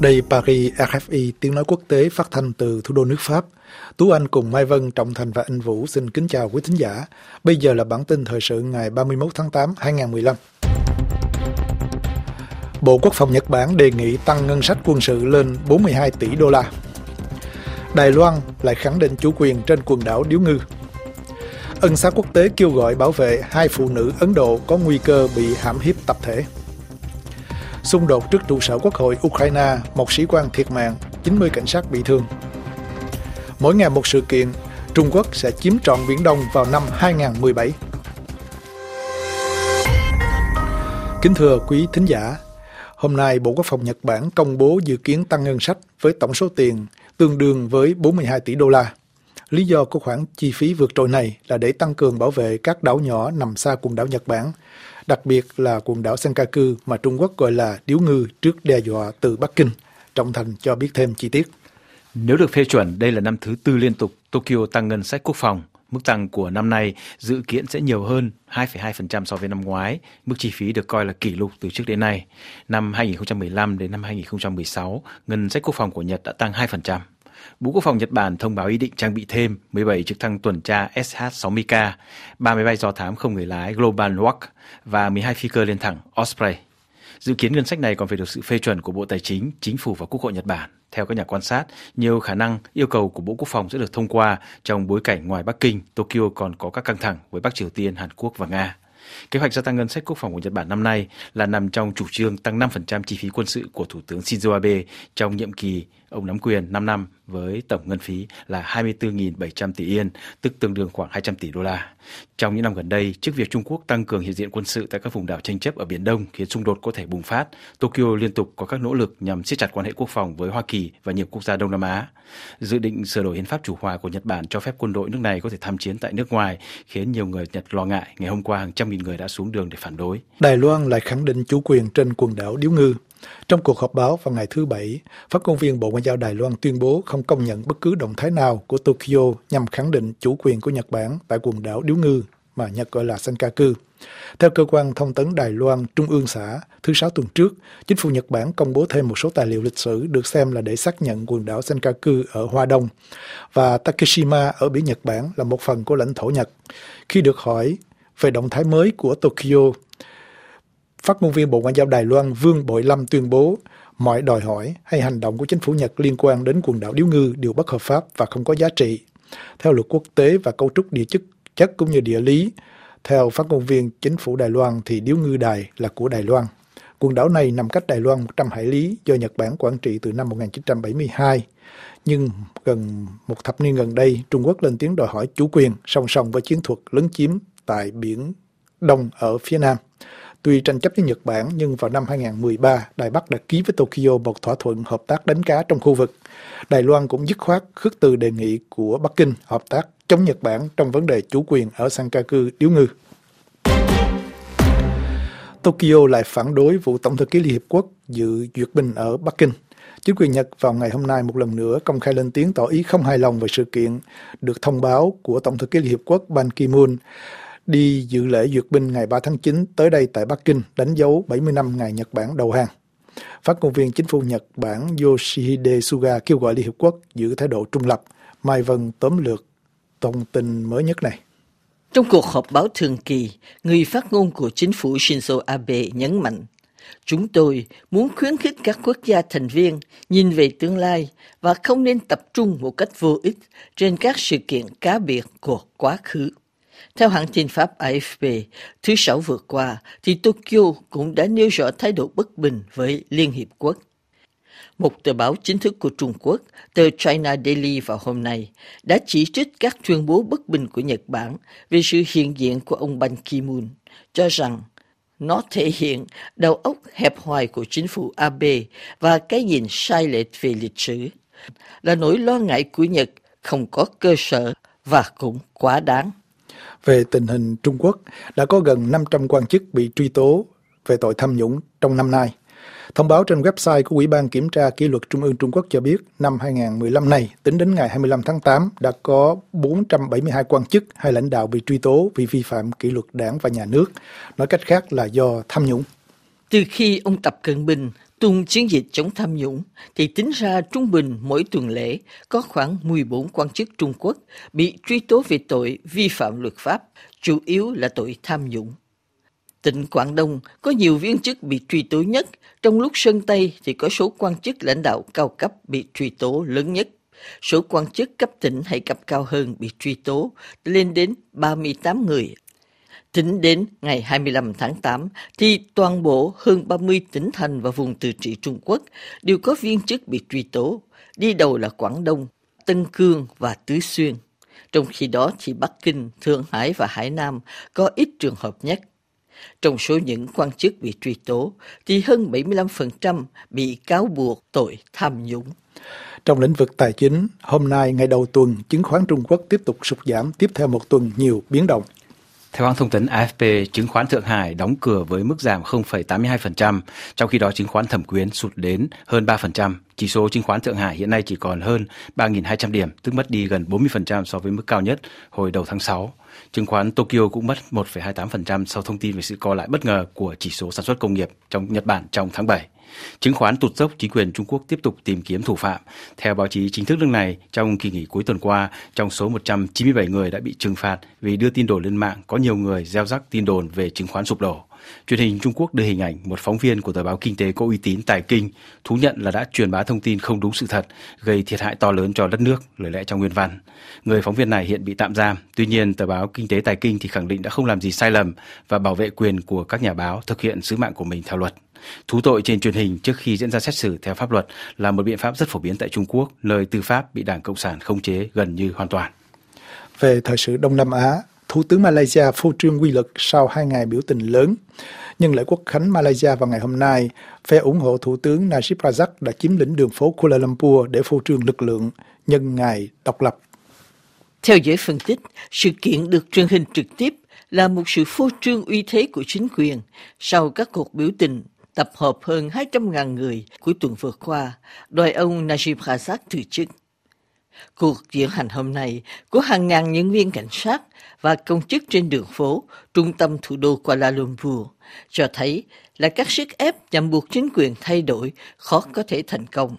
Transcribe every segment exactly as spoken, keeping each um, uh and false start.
Đây Paris, rờ ép i, tiếng nói quốc tế phát thanh từ thủ đô nước Pháp. Tú Anh cùng Mai Vân, Trọng Thành và Anh Vũ xin kính chào quý thính giả. Bây giờ là bản tin thời sự ngày ba mươi mốt tháng tám năm hai nghìn không trăm mười lăm. Bộ Quốc phòng Nhật Bản đề nghị tăng ngân sách quân sự lên bốn mươi hai tỷ đô la. Đài Loan lại khẳng định chủ quyền trên quần đảo Điếu Ngư. Ân xá quốc tế kêu gọi bảo vệ hai phụ nữ Ấn Độ có nguy cơ bị hãm hiếp tập thể. Xung đột trước trụ sở Quốc hội Ukraine, một sĩ quan thiệt mạng, chín mươi cảnh sát bị thương. Mỗi ngày một sự kiện, Trung Quốc sẽ chiếm trọn Biển Đông vào năm hai nghìn không trăm mười bảy. Kính thưa quý thính giả, hôm nay Bộ Quốc phòng Nhật Bản công bố dự kiến tăng ngân sách với tổng số tiền tương đương với bốn mươi hai tỷ đô la. Lý do của khoản chi phí vượt trội này là để tăng cường bảo vệ các đảo nhỏ nằm xa quần đảo Nhật Bản, đặc biệt là quần đảo Senkaku mà Trung Quốc gọi là Điếu Ngư trước đe dọa từ Bắc Kinh. Trọng Thành cho biết thêm chi tiết. Nếu được phê chuẩn, đây là năm thứ tư liên tục Tokyo tăng ngân sách quốc phòng. Mức tăng của năm nay dự kiến sẽ nhiều hơn hai phẩy hai phần trăm so với năm ngoái. Mức chi phí được coi là kỷ lục từ trước đến nay. Năm hai nghìn không trăm mười lăm đến năm hai nghìn không trăm mười sáu, ngân sách quốc phòng của Nhật đã tăng hai phần trăm. Bộ Quốc phòng Nhật Bản thông báo ý định trang bị thêm mười bảy trực thăng tuần tra S H sáu mươi K, ba máy bay do thám không người lái Global Hawk và mười hai phi cơ liên thẳng Osprey. Dự kiến ngân sách này còn phải được sự phê chuẩn của Bộ Tài chính, Chính phủ và Quốc hội Nhật Bản. Theo các nhà quan sát, nhiều khả năng yêu cầu của Bộ Quốc phòng sẽ được thông qua trong bối cảnh ngoài Bắc Kinh, Tokyo còn có các căng thẳng với Bắc Triều Tiên, Hàn Quốc và Nga. Kế hoạch gia tăng ngân sách quốc phòng của Nhật Bản năm nay là nằm trong chủ trương tăng năm phần trăm chi phí quân sự của Thủ tướng Shinzo Abe trong nhiệm kỳ ông nắm quyền năm năm với tổng ngân phí là hai mươi tư nghìn bảy trăm tỷ yên, tức tương đương khoảng hai trăm tỷ đô la. Trong những năm gần đây, trước việc Trung Quốc tăng cường hiện diện quân sự tại các vùng đảo tranh chấp ở Biển Đông khiến xung đột có thể bùng phát, Tokyo liên tục có các nỗ lực nhằm siết chặt quan hệ quốc phòng với Hoa Kỳ và nhiều quốc gia Đông Nam Á. Dự định sửa đổi hiến pháp chủ hòa của Nhật Bản cho phép quân đội nước này có thể tham chiến tại nước ngoài, khiến nhiều người Nhật lo ngại. Ngày hôm qua, hàng trăm nghìn người đã xuống đường để phản đối. Đài Loan lại khẳng định chủ quyền trên quần đảo Điếu Ngư. Trong cuộc họp báo vào ngày thứ Bảy, phát ngôn viên Bộ Ngoại giao Đài Loan tuyên bố không công nhận bất cứ động thái nào của Tokyo nhằm khẳng định chủ quyền của Nhật Bản tại quần đảo Điếu Ngư mà Nhật gọi là Senkaku. Theo cơ quan thông tấn Đài Loan Trung ương xã, thứ Sáu tuần trước, chính phủ Nhật Bản công bố thêm một số tài liệu lịch sử được xem là để xác nhận quần đảo Senkaku ở Hoa Đông và Takeshima ở biển Nhật Bản là một phần của lãnh thổ Nhật. Khi được hỏi về động thái mới của Tokyo, phát ngôn viên Bộ Ngoại giao Đài Loan Vương Bội Lâm tuyên bố mọi đòi hỏi hay hành động của chính phủ Nhật liên quan đến quần đảo Điếu Ngư đều bất hợp pháp và không có giá trị. Theo luật quốc tế và cấu trúc địa chất chất cũng như địa lý, theo phát ngôn viên chính phủ Đài Loan thì Điếu Ngư Đài là của Đài Loan. Quần đảo này nằm cách Đài Loan một trăm hải lý do Nhật Bản quản trị từ năm một nghìn chín trăm bảy mươi hai. Nhưng gần một thập niên gần đây, Trung Quốc lên tiếng đòi hỏi chủ quyền song song với chiến thuật lấn chiếm tại Biển Đông ở phía Nam. Tuy tranh chấp với Nhật Bản, nhưng vào năm hai nghìn không trăm mười ba, Đài Bắc đã ký với Tokyo một thỏa thuận hợp tác đánh cá trong khu vực. Đài Loan cũng dứt khoát khước từ đề nghị của Bắc Kinh hợp tác chống Nhật Bản trong vấn đề chủ quyền ở Senkaku, Điếu Ngư. Tokyo lại phản đối vụ Tổng thư ký Liên Hiệp Quốc dự duyệt binh ở Bắc Kinh. Chính quyền Nhật vào ngày hôm nay một lần nữa công khai lên tiếng tỏ ý không hài lòng về sự kiện được thông báo của Tổng thư ký Liên Hiệp Quốc Ban Ki-moon đi dự lễ duyệt binh ngày ba tháng chín tới đây tại Bắc Kinh, đánh dấu bảy mươi năm ngày Nhật Bản đầu hàng. Phát ngôn viên chính phủ Nhật Bản Yoshihide Suga kêu gọi Liên Hiệp Quốc giữ thái độ trung lập. Mai Vân tóm lược thông tin mới nhất này. Trong cuộc họp báo thường kỳ, người phát ngôn của chính phủ Shinzo Abe nhấn mạnh, chúng tôi muốn khuyến khích các quốc gia thành viên nhìn về tương lai và không nên tập trung một cách vô ích trên các sự kiện cá biệt của quá khứ. Theo hãng tin Pháp A F P, thứ Sáu vừa qua, thì Tokyo cũng đã nêu rõ thái độ bất bình với Liên Hiệp Quốc. Một tờ báo chính thức của Trung Quốc, tờ China Daily vào hôm nay, đã chỉ trích các tuyên bố bất bình của Nhật Bản về sự hiện diện của ông Ban Ki-moon, cho rằng nó thể hiện đầu óc hẹp hòi của chính phủ Abe và cái nhìn sai lệch về lịch sử, là nỗi lo ngại của Nhật không có cơ sở và cũng quá đáng. Về tình hình Trung Quốc, đã có gần năm trăm quan chức bị truy tố về tội tham nhũng trong năm nay. Thông báo trên website của Ủy ban Kiểm tra Kỷ luật Trung ương Trung Quốc cho biết, năm hai nghìn không trăm mười lăm này, tính đến ngày hai mươi lăm tháng tám, đã có bốn trăm bảy mươi hai quan chức hay lãnh đạo bị truy tố vì vi phạm kỷ luật đảng và nhà nước, nói cách khác là do tham nhũng. Từ khi ông Tập Cận Bình tung chiến dịch chống tham nhũng, thì tính ra trung bình mỗi tuần lễ có khoảng mười bốn quan chức Trung Quốc bị truy tố về tội vi phạm luật pháp, chủ yếu là tội tham nhũng. Tỉnh Quảng Đông có nhiều viên chức bị truy tố nhất, trong lúc Sơn Tây thì có số quan chức lãnh đạo cao cấp bị truy tố lớn nhất. Số quan chức cấp tỉnh hay cấp cao hơn bị truy tố lên đến ba mươi tám người. Tính đến ngày hai mươi lăm tháng tám, thì toàn bộ hơn ba mươi tỉnh thành và vùng tự trị Trung Quốc đều có viên chức bị truy tố, đi đầu là Quảng Đông, Tân Cương và Tứ Xuyên. Trong khi đó thì Bắc Kinh, Thượng Hải và Hải Nam có ít trường hợp nhất. Trong số những quan chức bị truy tố, thì hơn bảy mươi lăm phần trăm bị cáo buộc tội tham nhũng. Trong lĩnh vực tài chính, hôm nay ngày đầu tuần, chứng khoán Trung Quốc tiếp tục sụt giảm tiếp theo một tuần nhiều biến động. Theo hãng thông tấn A F P, chứng khoán Thượng Hải đóng cửa với mức giảm không phẩy tám mươi hai phần trăm, trong khi đó chứng khoán Thẩm Quyến sụt đến hơn ba phần trăm. Chỉ số chứng khoán Thượng Hải hiện nay chỉ còn hơn ba nghìn hai trăm điểm, tức mất đi gần bốn mươi phần trăm so với mức cao nhất hồi đầu tháng sáu. Chứng khoán Tokyo cũng mất một phẩy hai mươi tám phần trăm sau thông tin về sự co lại bất ngờ của chỉ số sản xuất công nghiệp trong Nhật Bản trong tháng bảy. Chứng khoán tụt dốc, chính quyền Trung Quốc tiếp tục tìm kiếm thủ phạm. Theo báo chí chính thức nước này, trong kỳ nghỉ cuối tuần qua, trong số một trăm chín mươi bảy người đã bị trừng phạt vì đưa tin đồn lên mạng, có nhiều người gieo rắc tin đồn về chứng khoán sụp đổ. Truyền hình Trung Quốc đưa hình ảnh một phóng viên của tờ báo kinh tế có uy tín Tài Kinh thú nhận là đã truyền bá thông tin không đúng sự thật, gây thiệt hại to lớn cho đất nước, lời lẽ trong nguyên văn. Người phóng viên này hiện bị tạm giam. Tuy nhiên, tờ báo kinh tế Tài Kinh thì khẳng định đã không làm gì sai lầm và bảo vệ quyền của các nhà báo thực hiện sứ mạng của mình theo luật. Thú tội trên truyền hình trước khi diễn ra xét xử theo pháp luật là một biện pháp rất phổ biến tại Trung Quốc, nơi tư pháp bị Đảng Cộng sản khống chế gần như hoàn toàn. Về thời sự Đông Nam Á, Thủ tướng Malaysia phô trương uy lực sau hai ngày biểu tình lớn. Nhân lễ Quốc khánh Malaysia vào ngày hôm nay, phe ủng hộ Thủ tướng Najib Razak đã chiếm lĩnh đường phố Kuala Lumpur để phô trương lực lượng nhân ngày độc lập. Theo giới phân tích, sự kiện được truyền hình trực tiếp là một sự phô trương uy thế của chính quyền sau các cuộc biểu tình tập hợp hơn hai trăm nghìn người cuối tuần vừa qua, đòi ông Najib Razak từ chức. Cuộc diễn hành hôm nay của hàng ngàn nhân viên cảnh sát và công chức trên đường phố, trung tâm thủ đô Kuala Lumpur, cho thấy là các sức ép nhằm buộc chính quyền thay đổi khó có thể thành công.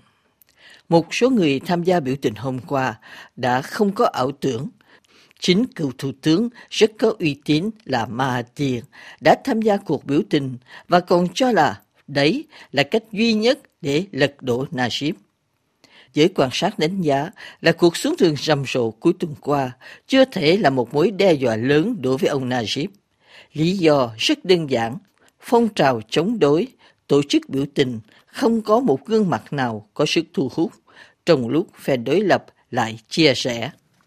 Một số người tham gia biểu tình hôm qua đã không có ảo tưởng. Chính cựu thủ tướng rất có uy tín là Mahathir đã tham gia cuộc biểu tình và còn cho là đấy là cách duy nhất để lật đổ Najib. Giới quan sát đánh giá là cuộc xuống đường rầm rộ cuối tuần qua chưa thể là một mối đe dọa lớn đối với ông Najib. Lý do rất đơn giản, phong trào chống đối, tổ chức biểu tình không có một gương mặt nào có sức thu hút, trong lúc phe đối lập lại chia rẽ.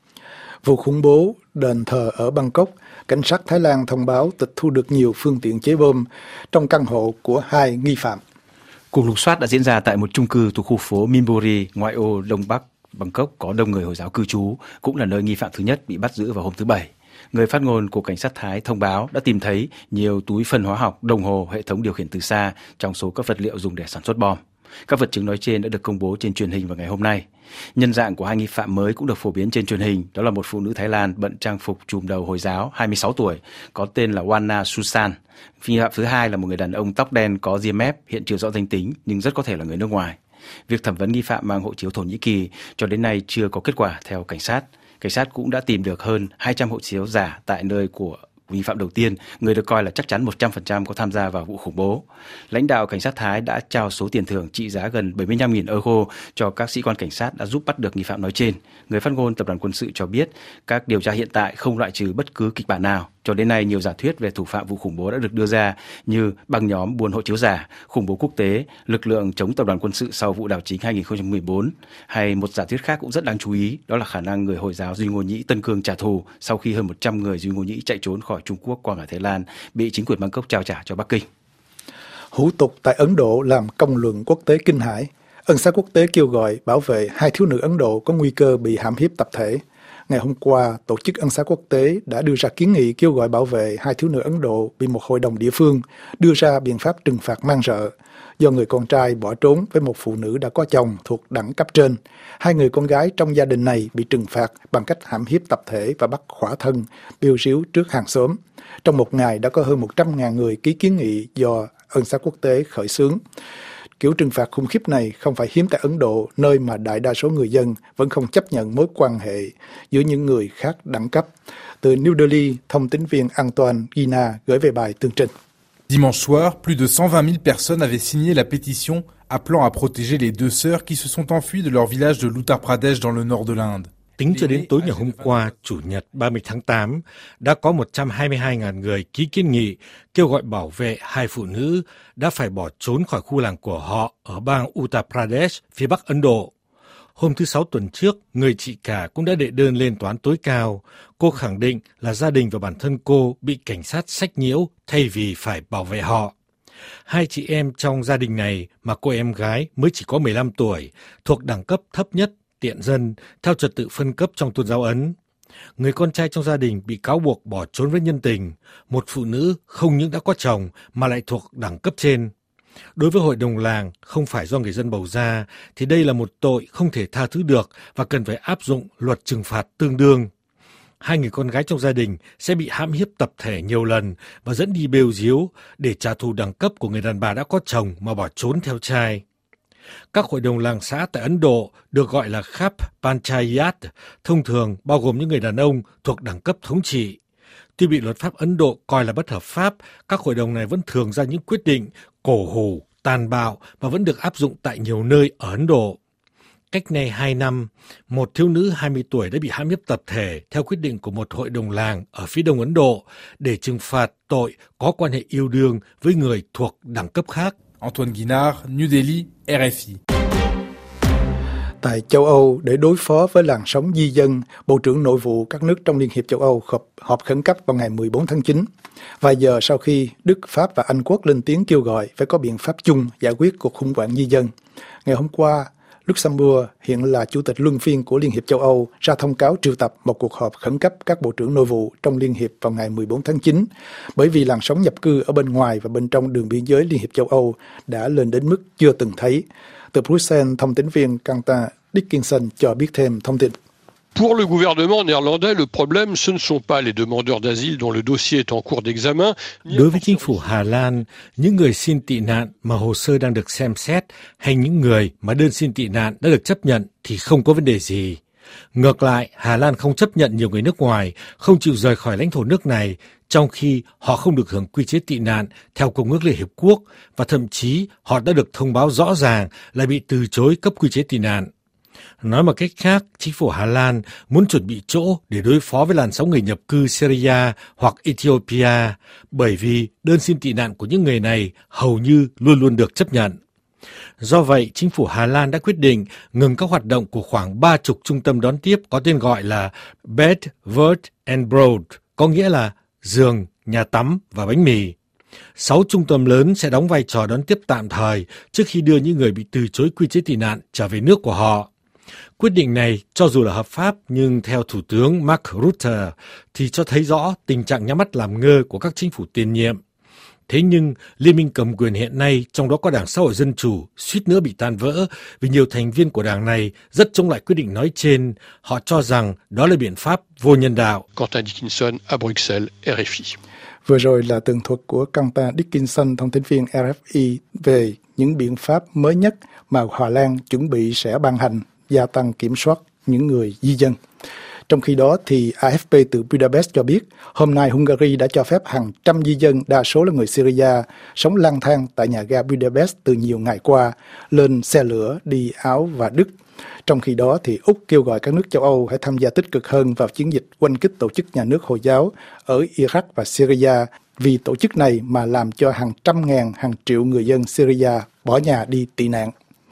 Vụ khủng bố đền thờ ở Bangkok, cảnh sát Thái Lan thông báo tịch thu được nhiều phương tiện chế bom trong căn hộ của hai nghi phạm. Cuộc lục soát đã diễn ra tại một chung cư thuộc khu phố Minburi, ngoại ô Đông Bắc Bangkok có đông người Hồi giáo cư trú, cũng là nơi nghi phạm thứ nhất bị bắt giữ vào hôm thứ Bảy. Người phát ngôn của cảnh sát Thái thông báo đã tìm thấy nhiều túi phân hóa học, đồng hồ, hệ thống điều khiển từ xa trong số các vật liệu dùng để sản xuất bom. Các vật chứng nói trên đã được công bố trên truyền hình vào ngày hôm nay. Nhân dạng của hai nghi phạm mới cũng được phổ biến trên truyền hình, đó là một phụ nữ Thái Lan bận trang phục trùm đầu Hồi giáo, hai mươi sáu tuổi, có tên là Wana Susan. Nghi phạm thứ hai là một người đàn ông tóc đen có ria mép, hiện chưa rõ danh tính nhưng rất có thể là người nước ngoài. Việc thẩm vấn nghi phạm mang hộ chiếu Thổ Nhĩ Kỳ cho đến nay chưa có kết quả theo cảnh sát. Cảnh sát cũng đã tìm được hơn hai trăm hộ chiếu giả tại nơi của nghi phạm đầu tiên, người được coi là chắc chắn một trăm phần trăm có tham gia vào vụ khủng bố. Lãnh đạo cảnh sát Thái đã trao số tiền thưởng trị giá gần bảy mươi lăm nghìn euro cho các sĩ quan cảnh sát đã giúp bắt được nghi phạm nói trên. Người phát ngôn tập đoàn quân sự cho biết các điều tra hiện tại không loại trừ bất cứ kịch bản nào. Cho đến nay, nhiều giả thuyết về thủ phạm vụ khủng bố đã được đưa ra như băng nhóm buôn hộ chiếu giả, khủng bố quốc tế, lực lượng chống tập đoàn quân sự sau vụ đảo chính hai không một bốn. Hay một giả thuyết khác cũng rất đáng chú ý, đó là khả năng người Hồi giáo Duy Ngô Nhĩ Tân Cương trả thù sau khi hơn một trăm người Duy Ngô Nhĩ chạy trốn khỏi Trung Quốc qua ngã Thái Lan bị chính quyền Bangkok trao trả cho Bắc Kinh. Hủ tục tại Ấn Độ làm công luận quốc tế kinh hãi. Ân xá quốc tế kêu gọi bảo vệ hai thiếu nữ Ấn Độ có nguy cơ bị hãm hiếp tập thể. Ngày hôm qua, Tổ chức Ân xá quốc tế đã đưa ra kiến nghị kêu gọi bảo vệ hai thiếu nữ Ấn Độ bị một hội đồng địa phương đưa ra biện pháp trừng phạt man rợ do người con trai bỏ trốn với một phụ nữ đã có chồng thuộc đẳng cấp trên. Hai người con gái trong gia đình này bị trừng phạt bằng cách hãm hiếp tập thể và bắt khỏa thân, bêu ríu trước hàng xóm. Trong một ngày đã có hơn một trăm nghìn người ký kiến nghị do Ân xá quốc tế khởi xướng. kiểu trừng phạt khủng khiếp này không phải hiếm tại Ấn Độ, nơi mà đại đa số người dân vẫn không chấp nhận mối quan hệ giữa những người khác đẳng cấp. Từ New Delhi, thông tín viên Antoine Guina gửi về bài tường trình. Dimanche soir, plus de cent vingt mille personnes avaient signé la pétition appelant à protéger les deux sœurs qui se sont enfuies de leur village de l'Uttar Pradesh dans le nord de l'Inde. Tính cho đến tối ngày hôm qua, Chủ nhật ba mươi tháng tám, đã có một trăm hai mươi hai nghìn người ký kiến nghị kêu gọi bảo vệ hai phụ nữ đã phải bỏ trốn khỏi khu làng của họ ở bang Uttar Pradesh, phía bắc Ấn Độ. Hôm thứ Sáu tuần trước, người chị cả cũng đã đệ đơn lên tòa án tối cao. Cô khẳng định là gia đình và bản thân cô bị cảnh sát sách nhiễu thay vì phải bảo vệ họ. Hai chị em trong gia đình này mà cô em gái mới chỉ có mười lăm tuổi, thuộc đẳng cấp thấp nhất, tiện dân, theo trật tự phân cấp trong tôn giáo Ấn. Người con trai trong gia đình bị cáo buộc bỏ trốn với nhân tình. Một phụ nữ không những đã có chồng mà lại thuộc đẳng cấp trên. Đối với hội đồng làng, không phải do người dân bầu ra, thì đây là một tội không thể tha thứ được và cần phải áp dụng luật trừng phạt tương đương. Hai người con gái trong gia đình sẽ bị hãm hiếp tập thể nhiều lần và dẫn đi bêu díu để trả thù đẳng cấp của người đàn bà đã có chồng mà bỏ trốn theo trai. Các hội đồng làng xã tại Ấn Độ được gọi là Khap Panchayat, thông thường bao gồm những người đàn ông thuộc đẳng cấp thống trị. Tuy bị luật pháp Ấn Độ coi là bất hợp pháp, các hội đồng này vẫn thường ra những quyết định cổ hủ, tàn bạo và vẫn được áp dụng tại nhiều nơi ở Ấn Độ. Cách nay hai năm, một thiếu nữ hai mươi tuổi đã bị hãm hiếp tập thể theo quyết định của một hội đồng làng ở phía đông Ấn Độ để trừng phạt tội có quan hệ yêu đương với người thuộc đẳng cấp khác. Antoine Guinard, New Delhi, R F I. Tại châu Âu, để đối phó với làn sóng di dân, Bộ trưởng Nội vụ các nước trong Liên hiệp châu Âu họp, họp khẩn cấp vào ngày mười bốn tháng chín. Vài giờ sau khi Đức, Pháp và Anh Quốc lên tiếng kêu gọi phải có biện pháp chung giải quyết cuộc khủng hoảng di dân. Ngày hôm qua, Luxembourg, hiện là chủ tịch luân phiên của Liên hiệp châu Âu, ra thông cáo triệu tập một cuộc họp khẩn cấp các bộ trưởng nội vụ trong Liên hiệp vào ngày mười bốn tháng chín, bởi vì làn sóng nhập cư ở bên ngoài và bên trong đường biên giới Liên hiệp châu Âu đã lên đến mức chưa từng thấy. Từ Bruxelles, thông tín viên Quentin Dickinson cho biết thêm thông tin. Pour le gouvernement néerlandais, le problème, ce ne sont pas les demandeurs d'asile dont le dossier est en cours d'examen. Đối với chính phủ Hà Lan, những người xin tị nạn mà hồ sơ đang được xem xét hay những người mà đơn xin tị nạn đã được chấp nhận thì không có vấn đề gì. Ngược lại, Hà Lan không chấp nhận nhiều người nước ngoài không chịu rời khỏi lãnh thổ nước này, trong khi họ không được hưởng quy chế tị nạn theo Công ước Liên Hiệp Quốc và thậm chí họ đã được thông báo rõ ràng là bị từ chối cấp quy chế tị nạn. Nói một cách khác, chính phủ Hà Lan muốn chuẩn bị chỗ để đối phó với làn sóng người nhập cư Syria hoặc Ethiopia, bởi vì đơn xin tị nạn của những người này hầu như luôn luôn được chấp nhận. Do vậy, chính phủ Hà Lan đã quyết định ngừng các hoạt động của khoảng ba chục trung tâm đón tiếp có tên gọi là Bed, Word and Broad, có nghĩa là giường, nhà tắm và bánh mì. Sáu trung tâm lớn sẽ đóng vai trò đón tiếp tạm thời trước khi đưa những người bị từ chối quy chế tị nạn trở về nước của họ. Quyết định này, cho dù là hợp pháp, nhưng theo Thủ tướng Mark Rutte, thì cho thấy rõ tình trạng nhắm mắt làm ngơ của các chính phủ tiền nhiệm. Thế nhưng, Liên minh cầm quyền hiện nay, trong đó có Đảng Xã hội Dân Chủ, suýt nữa bị tan vỡ vì nhiều thành viên của đảng này rất chống lại quyết định nói trên. Họ cho rằng đó là biện pháp vô nhân đạo. Quentin Dickinson à Bruxelles, R F I. Vừa rồi là tường thuật của Quentin Dickinson, thông tín viên R F I về những biện pháp mới nhất mà Hà Lan chuẩn bị sẽ ban hành, gia tăng kiểm soát những người di dân. Trong khi đó, thì A F P từ Budapest cho biết, hôm nay Hungary đã cho phép hàng trăm di dân, đa số là người Syria, sống lang thang tại nhà ga Budapest từ nhiều ngày qua, lên xe lửa đi Áo và Đức. Trong khi đó, thì Úc kêu gọi các nước châu Âu hãy tham gia tích cực hơn vào chiến dịch oanh kích tổ chức nhà nước Hồi giáo ở Iraq và Syria, vì tổ chức này mà làm cho hàng trăm ngàn, hàng triệu người dân Syria bỏ nhà đi tị nạn.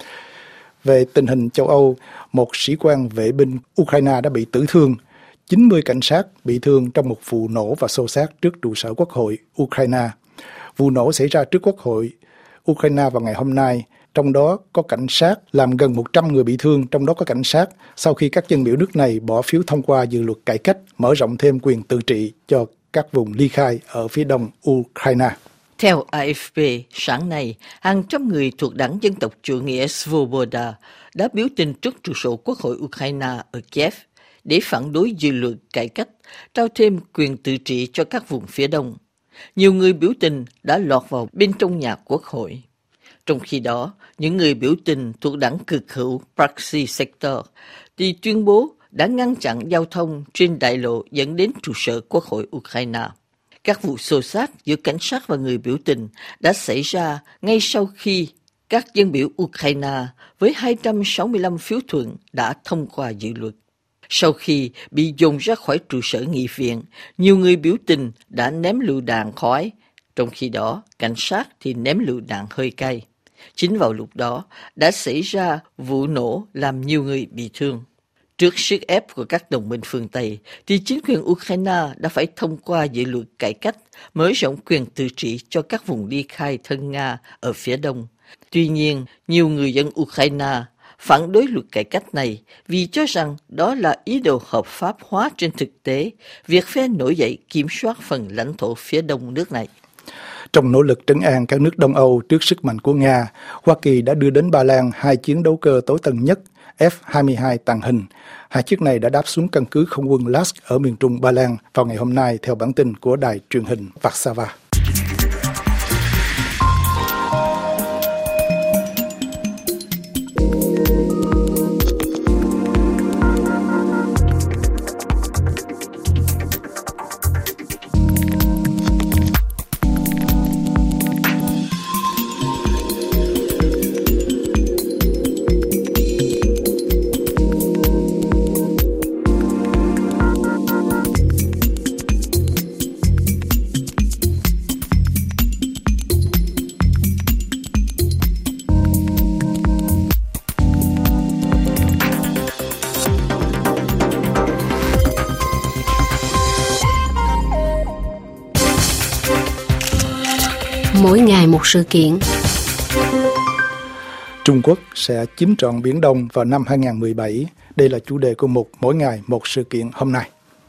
Về tình hình châu Âu, một sĩ quan vệ binh Ukraine đã bị tử thương, chín mươi cảnh sát bị thương trong một vụ nổ và xô xát trước trụ sở Quốc hội Ukraine. Vụ nổ xảy ra trước Quốc hội Ukraine vào ngày hôm nay, trong đó có cảnh sát, làm gần một trăm người bị thương, trong đó có cảnh sát, sau khi các dân biểu nước này bỏ phiếu thông qua dự luật cải cách, mở rộng thêm quyền tự trị cho các vùng ly khai ở phía đông Ukraine. Theo A F P, sáng nay, hàng trăm người thuộc đảng dân tộc chủ nghĩa Svoboda đã biểu tình trước trụ sở Quốc hội Ukraine ở Kiev để phản đối dự luật cải cách, trao thêm quyền tự trị cho các vùng phía đông. Nhiều người biểu tình đã lọt vào bên trong nhà Quốc hội. Trong khi đó, những người biểu tình thuộc đảng cực hữu Praxi Sector thì tuyên bố đã ngăn chặn giao thông trên đại lộ dẫn đến trụ sở Quốc hội Ukraine. Các vụ xô xát giữa cảnh sát và người biểu tình đã xảy ra ngay sau khi các dân biểu Ukraine với hai trăm sáu mươi lăm phiếu thuận đã thông qua dự luật. Sau khi bị dồn ra khỏi trụ sở nghị viện, nhiều người biểu tình đã ném lựu đạn khói, trong khi đó cảnh sát thì ném lựu đạn hơi cay. Chính vào lúc đó đã xảy ra vụ nổ làm nhiều người bị thương. Trước sức ép của các đồng minh phương Tây, thì chính quyền Ukraine đã phải thông qua dự luật cải cách mở rộng quyền tự trị cho các vùng ly khai thân Nga ở phía đông. Tuy nhiên, nhiều người dân Ukraine phản đối luật cải cách này vì cho rằng đó là ý đồ hợp pháp hóa trên thực tế việc phe nổi dậy kiểm soát phần lãnh thổ phía đông nước này. Trong nỗ lực trấn an các nước Đông Âu trước sức mạnh của Nga, Hoa Kỳ đã đưa đến Ba Lan hai chiến đấu cơ tối tân nhất F hai mươi hai tàng hình. Hai chiếc này đã đáp xuống căn cứ không quân Lask ở miền trung Ba Lan vào ngày hôm nay theo bản tin của đài truyền hình Warsaw. Mỗi ngày một sự kiện. Trung Quốc sẽ chiếm trọn Biển Đông vào năm hai không một bảy. Đây là chủ đề của mục Mỗi ngày một sự kiện hôm nay.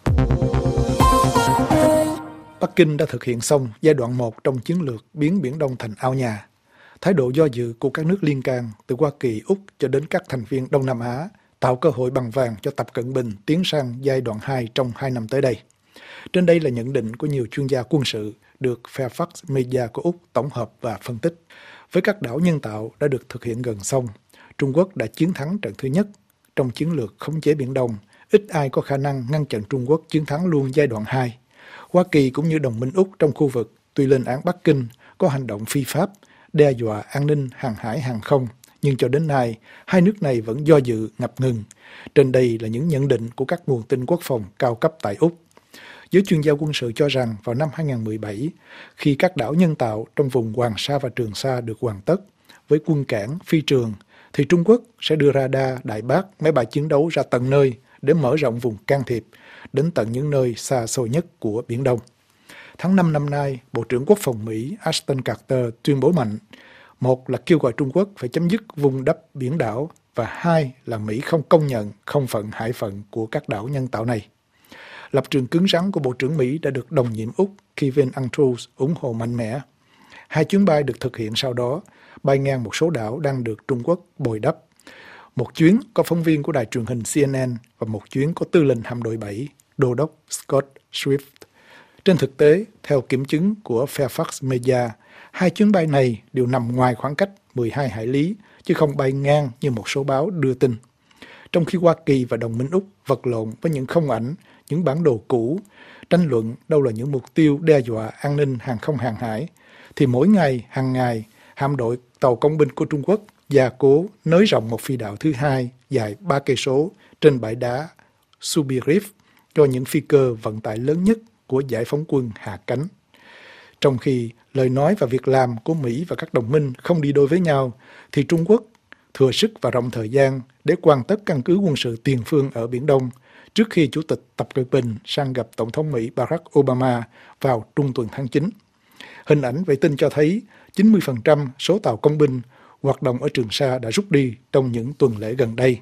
Bắc Kinh đã thực hiện xong giai đoạn một trong chiến lược biến Biển Đông thành ao nhà. Thái độ do dự của các nước liên can từ Hoa Kỳ, Úc cho đến các thành viên Đông Nam Á tạo cơ hội bằng vàng cho Tập Cận Bình tiến sang giai đoạn hai trong hai năm tới đây. Trên đây là nhận định của nhiều chuyên gia quân sự được Fairfax Media của Úc tổng hợp và phân tích. Với các đảo nhân tạo đã được thực hiện gần xong, Trung Quốc đã chiến thắng trận thứ nhất. Trong chiến lược khống chế Biển Đông, ít ai có khả năng ngăn chặn Trung Quốc chiến thắng luôn giai đoạn hai. Hoa Kỳ cũng như đồng minh Úc trong khu vực tuy lên án Bắc Kinh có hành động phi pháp, đe dọa an ninh hàng hải hàng không, nhưng cho đến nay, hai nước này vẫn do dự ngập ngừng. Trên đây là những nhận định của các nguồn tin quốc phòng cao cấp tại Úc. Giới chuyên gia quân sự cho rằng vào năm hai không một bảy, khi các đảo nhân tạo trong vùng Hoàng Sa và Trường Sa được hoàn tất với quân cảng, phi trường, thì Trung Quốc sẽ đưa radar, đại bác, máy bay chiến đấu ra tận nơi để mở rộng vùng can thiệp đến tận những nơi xa xôi nhất của Biển Đông. Tháng năm năm nay, Bộ trưởng Quốc phòng Mỹ Ashton Carter tuyên bố mạnh, một là kêu gọi Trung Quốc phải chấm dứt vùng đắp biển đảo và hai là Mỹ không công nhận không phận hải phận của các đảo nhân tạo này. Lập trường cứng rắn của Bộ trưởng Mỹ đã được đồng nhiệm Úc Kevin Andrews ủng hộ mạnh mẽ. Hai chuyến bay được thực hiện sau đó, bay ngang một số đảo đang được Trung Quốc bồi đắp. Một chuyến có phóng viên của đài truyền hình C N N và một chuyến có tư lệnh hạm đội bảy, đô đốc Scott Swift. Trên thực tế, theo kiểm chứng của Fairfax Media, hai chuyến bay này đều nằm ngoài khoảng cách mười hai hải lý, chứ không bay ngang như một số báo đưa tin. Trong khi Hoa Kỳ và đồng minh Úc vật lộn với những không ảnh, những bản đồ cũ, tranh luận đâu là những mục tiêu đe dọa an ninh hàng không hàng hải, thì mỗi ngày, hàng ngày, hạm đội tàu công binh của Trung Quốc gia cố nới rộng một phi đạo thứ hai dài ba cây số trên bãi đá Subirif cho những phi cơ vận tải lớn nhất của giải phóng quân hạ cánh. Trong khi lời nói và việc làm của Mỹ và các đồng minh không đi đôi với nhau, thì Trung Quốc thừa sức và rộng thời gian để hoàn tất căn cứ quân sự tiền phương ở Biển Đông trước khi Chủ tịch Tập Cận Bình sang gặp Tổng thống Mỹ Barack Obama vào trung tuần tháng chín. Hình ảnh vệ tinh cho thấy chín mươi phần trăm số tàu công binh hoạt động ở Trường Sa đã rút đi trong những tuần lễ gần đây.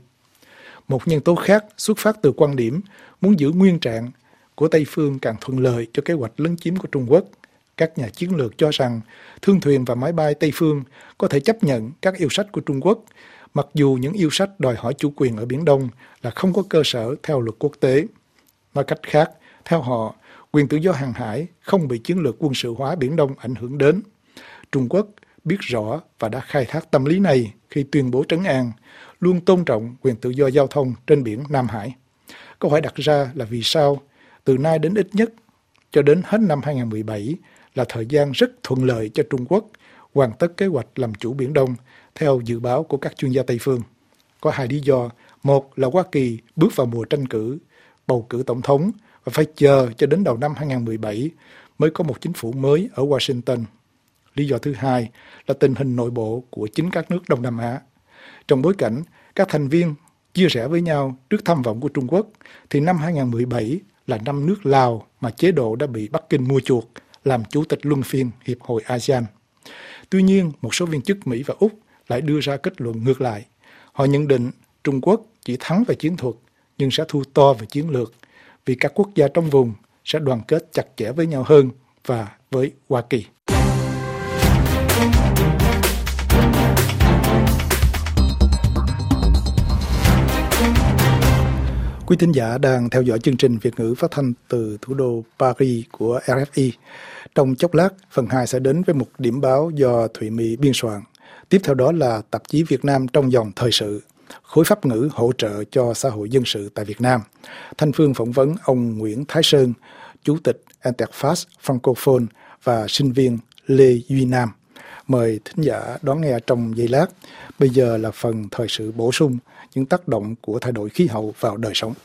Một nhân tố khác xuất phát từ quan điểm muốn giữ nguyên trạng của Tây phương càng thuận lợi cho kế hoạch lấn chiếm của Trung Quốc. Các nhà chiến lược cho rằng thương thuyền và máy bay Tây phương có thể chấp nhận các yêu sách của Trung Quốc, mặc dù những yêu sách đòi hỏi chủ quyền ở Biển Đông là không có cơ sở theo luật quốc tế. Nói cách khác, theo họ, quyền tự do hàng hải không bị chiến lược quân sự hóa Biển Đông ảnh hưởng đến. Trung Quốc biết rõ và đã khai thác tâm lý này khi tuyên bố trấn an, luôn tôn trọng quyền tự do giao thông trên biển Nam Hải. Câu hỏi đặt ra là vì sao từ nay đến ít nhất cho đến hết năm hai không một bảy là thời gian rất thuận lợi cho Trung Quốc hoàn tất kế hoạch làm chủ Biển Đông theo dự báo của các chuyên gia Tây phương. Có hai lý do. Một là Hoa Kỳ bước vào mùa tranh cử, bầu cử tổng thống và phải chờ cho đến đầu năm hai không một bảy mới có một chính phủ mới ở Washington. Lý do thứ hai là tình hình nội bộ của chính các nước Đông Nam Á. Trong bối cảnh các thành viên chia sẻ với nhau trước tham vọng của Trung Quốc, thì năm hai không một bảy là năm nước Lào mà chế độ đã bị Bắc Kinh mua chuộc làm chủ tịch luân phiên Hiệp hội a sê an. Tuy nhiên, một số viên chức Mỹ và Úc lại đưa ra kết luận ngược lại. Họ nhận định Trung Quốc chỉ thắng về chiến thuật nhưng sẽ thua to về chiến lược, vì các quốc gia trong vùng sẽ đoàn kết chặt chẽ với nhau hơn và với Hoa Kỳ. Quý thính giả đang theo dõi chương trình Việt ngữ phát thanh từ thủ đô Paris của rờ ép i. Trong chốc lát, phần hai sẽ đến với một điểm báo do Thụy My biên soạn. Tiếp theo đó là tạp chí Việt Nam trong dòng thời sự, khối pháp ngữ hỗ trợ cho xã hội dân sự tại Việt Nam. Thanh Phương phỏng vấn ông Nguyễn Thái Sơn, Chủ tịch Interface Francophone và sinh viên Lê Duy Nam. Mời thính giả đón nghe trong giây lát. Bây giờ là phần thời sự bổ sung, những tác động của thay đổi khí hậu vào đời sống.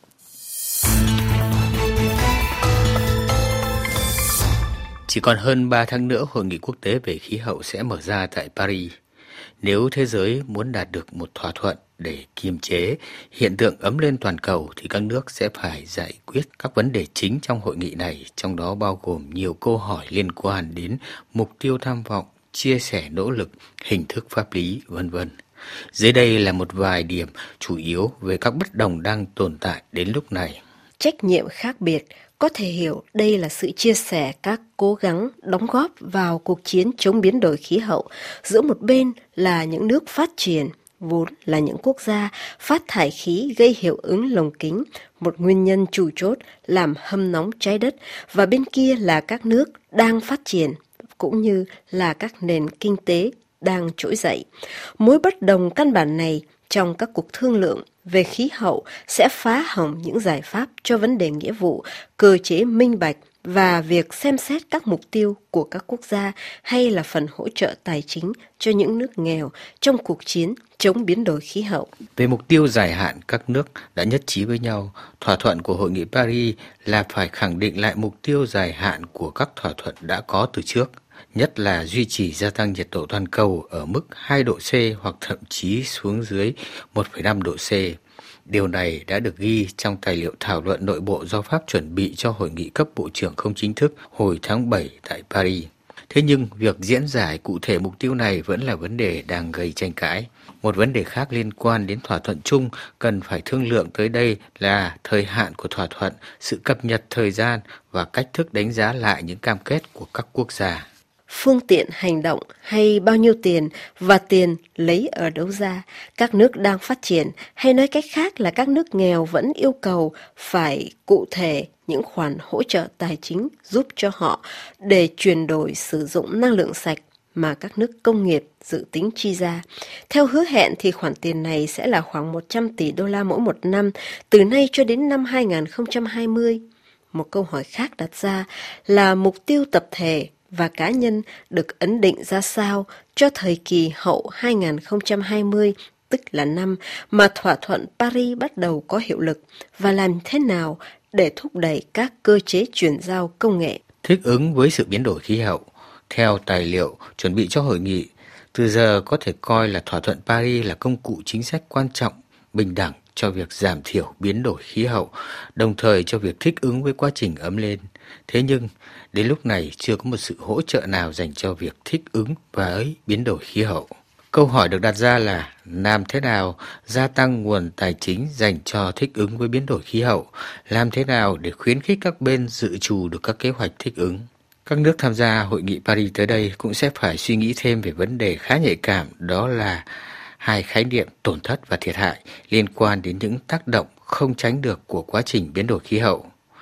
Chỉ còn hơn ba tháng nữa, Hội nghị quốc tế về khí hậu sẽ mở ra tại Paris. Nếu thế giới muốn đạt được một thỏa thuận để kiềm chế hiện tượng ấm lên toàn cầu, thì các nước sẽ phải giải quyết các vấn đề chính trong hội nghị này, trong đó bao gồm nhiều câu hỏi liên quan đến mục tiêu tham vọng, chia sẻ nỗ lực, hình thức pháp lý, vân vân. Dưới đây là một vài điểm chủ yếu về các bất đồng đang tồn tại đến lúc này. Trách nhiệm khác biệt có thể hiểu đây là sự chia sẻ các cố gắng đóng góp vào cuộc chiến chống biến đổi khí hậu giữa một bên là những nước phát triển, vốn là những quốc gia phát thải khí gây hiệu ứng lồng kính, một nguyên nhân chủ chốt làm hâm nóng trái đất, và bên kia là các nước đang phát triển, cũng như là các nền kinh tế đang trỗi dậy. Mối bất đồng căn bản này trong các cuộc thương lượng về khí hậu sẽ phá hỏng những giải pháp cho vấn đề nghĩa vụ, cơ chế minh bạch và việc xem xét các mục tiêu của các quốc gia hay là phần hỗ trợ tài chính cho những nước nghèo trong cuộc chiến chống biến đổi khí hậu. Về mục tiêu dài hạn, các nước đã nhất trí với nhau. Thỏa thuận của Hội nghị Paris là phải khẳng định lại mục tiêu dài hạn của các thỏa thuận đã có từ trước, nhất là duy trì gia tăng nhiệt độ toàn cầu ở mức hai độ C hoặc thậm chí xuống dưới một phẩy năm độ C. Điều này đã được ghi trong tài liệu thảo luận nội bộ do Pháp chuẩn bị cho hội nghị cấp bộ trưởng không chính thức hồi tháng bảy tại Paris. Thế nhưng việc diễn giải cụ thể mục tiêu này vẫn là vấn đề đang gây tranh cãi. Một vấn đề khác liên quan đến thỏa thuận chung cần phải thương lượng tới đây là thời hạn của thỏa thuận, sự cập nhật thời gian và cách thức đánh giá lại những cam kết của các quốc gia. Phương tiện hành động hay bao nhiêu tiền và tiền lấy ở đâu ra, các nước đang phát triển hay nói cách khác là các nước nghèo vẫn yêu cầu phải cụ thể những khoản hỗ trợ tài chính giúp cho họ để chuyển đổi sử dụng năng lượng sạch mà các nước công nghiệp dự tính chi ra. Theo hứa hẹn thì khoản tiền này sẽ là khoảng một trăm tỷ đô la mỗi một năm từ nay cho đến năm hai không hai không. Một câu hỏi khác đặt ra là mục tiêu tập thể và cá nhân được ấn định ra sao cho thời kỳ hậu hai không hai không, tức là năm mà thỏa thuận Paris bắt đầu có hiệu lực, và làm thế nào để thúc đẩy các cơ chế chuyển giao công nghệ. Thích ứng với sự biến đổi khí hậu. Theo tài liệu chuẩn bị cho hội nghị, từ giờ có thể coi là thỏa thuận Paris là công cụ chính sách quan trọng, bình đẳng cho việc giảm thiểu biến đổi khí hậu, đồng thời cho việc thích ứng với quá trình ấm lên. Thế nhưng, đến lúc này chưa có một sự hỗ trợ nào dành cho việc thích ứng với biến đổi khí hậu. Câu hỏi được đặt ra là làm thế nào gia tăng nguồn tài chính dành cho thích ứng với biến đổi khí hậu, làm thế nào để khuyến khích các bên dự trù được các kế hoạch thích ứng. Các nước tham gia hội nghị Paris tới đây cũng sẽ phải suy nghĩ thêm về vấn đề khá nhạy cảm, đó là hai khái niệm tổn thất và thiệt hại liên quan đến những tác động không tránh được của quá trình biến đổi khí hậu.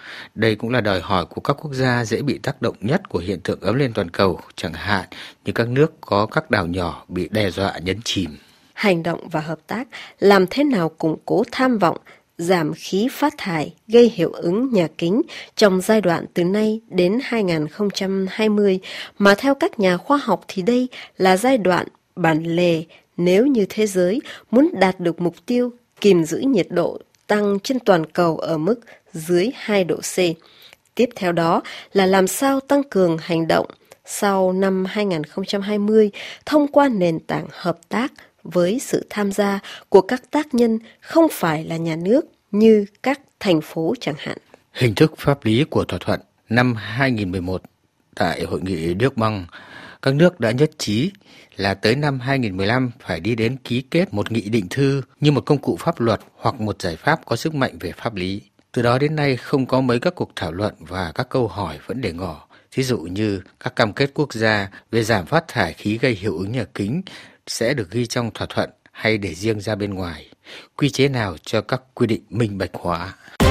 Đây cũng là đòi hỏi của các quốc gia dễ bị tác động nhất của hiện tượng ấm lên toàn cầu, chẳng hạn như các nước có các đảo nhỏ bị đe dọa nhấn chìm. Hành động và hợp tác làm thế nào củng cố tham vọng, giảm khí phát thải gây hiệu ứng nhà kính trong giai đoạn từ nay đến hai không hai không, mà theo các nhà khoa học thì đây là giai đoạn bản lề nếu như thế giới muốn đạt được mục tiêu kìm giữ nhiệt độ tăng trên toàn cầu ở mức dưới hai độ C. Tiếp theo đó là làm sao tăng cường hành động sau năm hai không hai không thông qua nền tảng hợp tác với sự tham gia của các tác nhân không phải là nhà nước như các thành phố chẳng hạn. Hình thức pháp lý của thỏa thuận năm hai không một một tại Hội nghị Đức Băng, các nước đã nhất trí là tới năm hai không một lăm phải đi đến ký kết một nghị định thư như một công cụ pháp luật hoặc một giải pháp có sức mạnh về pháp lý. Từ đó đến nay không có mấy các cuộc thảo luận và các câu hỏi vẫn để ngỏ. Thí dụ như các cam kết quốc gia về giảm phát thải khí gây hiệu ứng nhà kính sẽ được ghi trong thỏa thuận hay để riêng ra bên ngoài. Quy chế nào cho các quy định minh bạch hóa.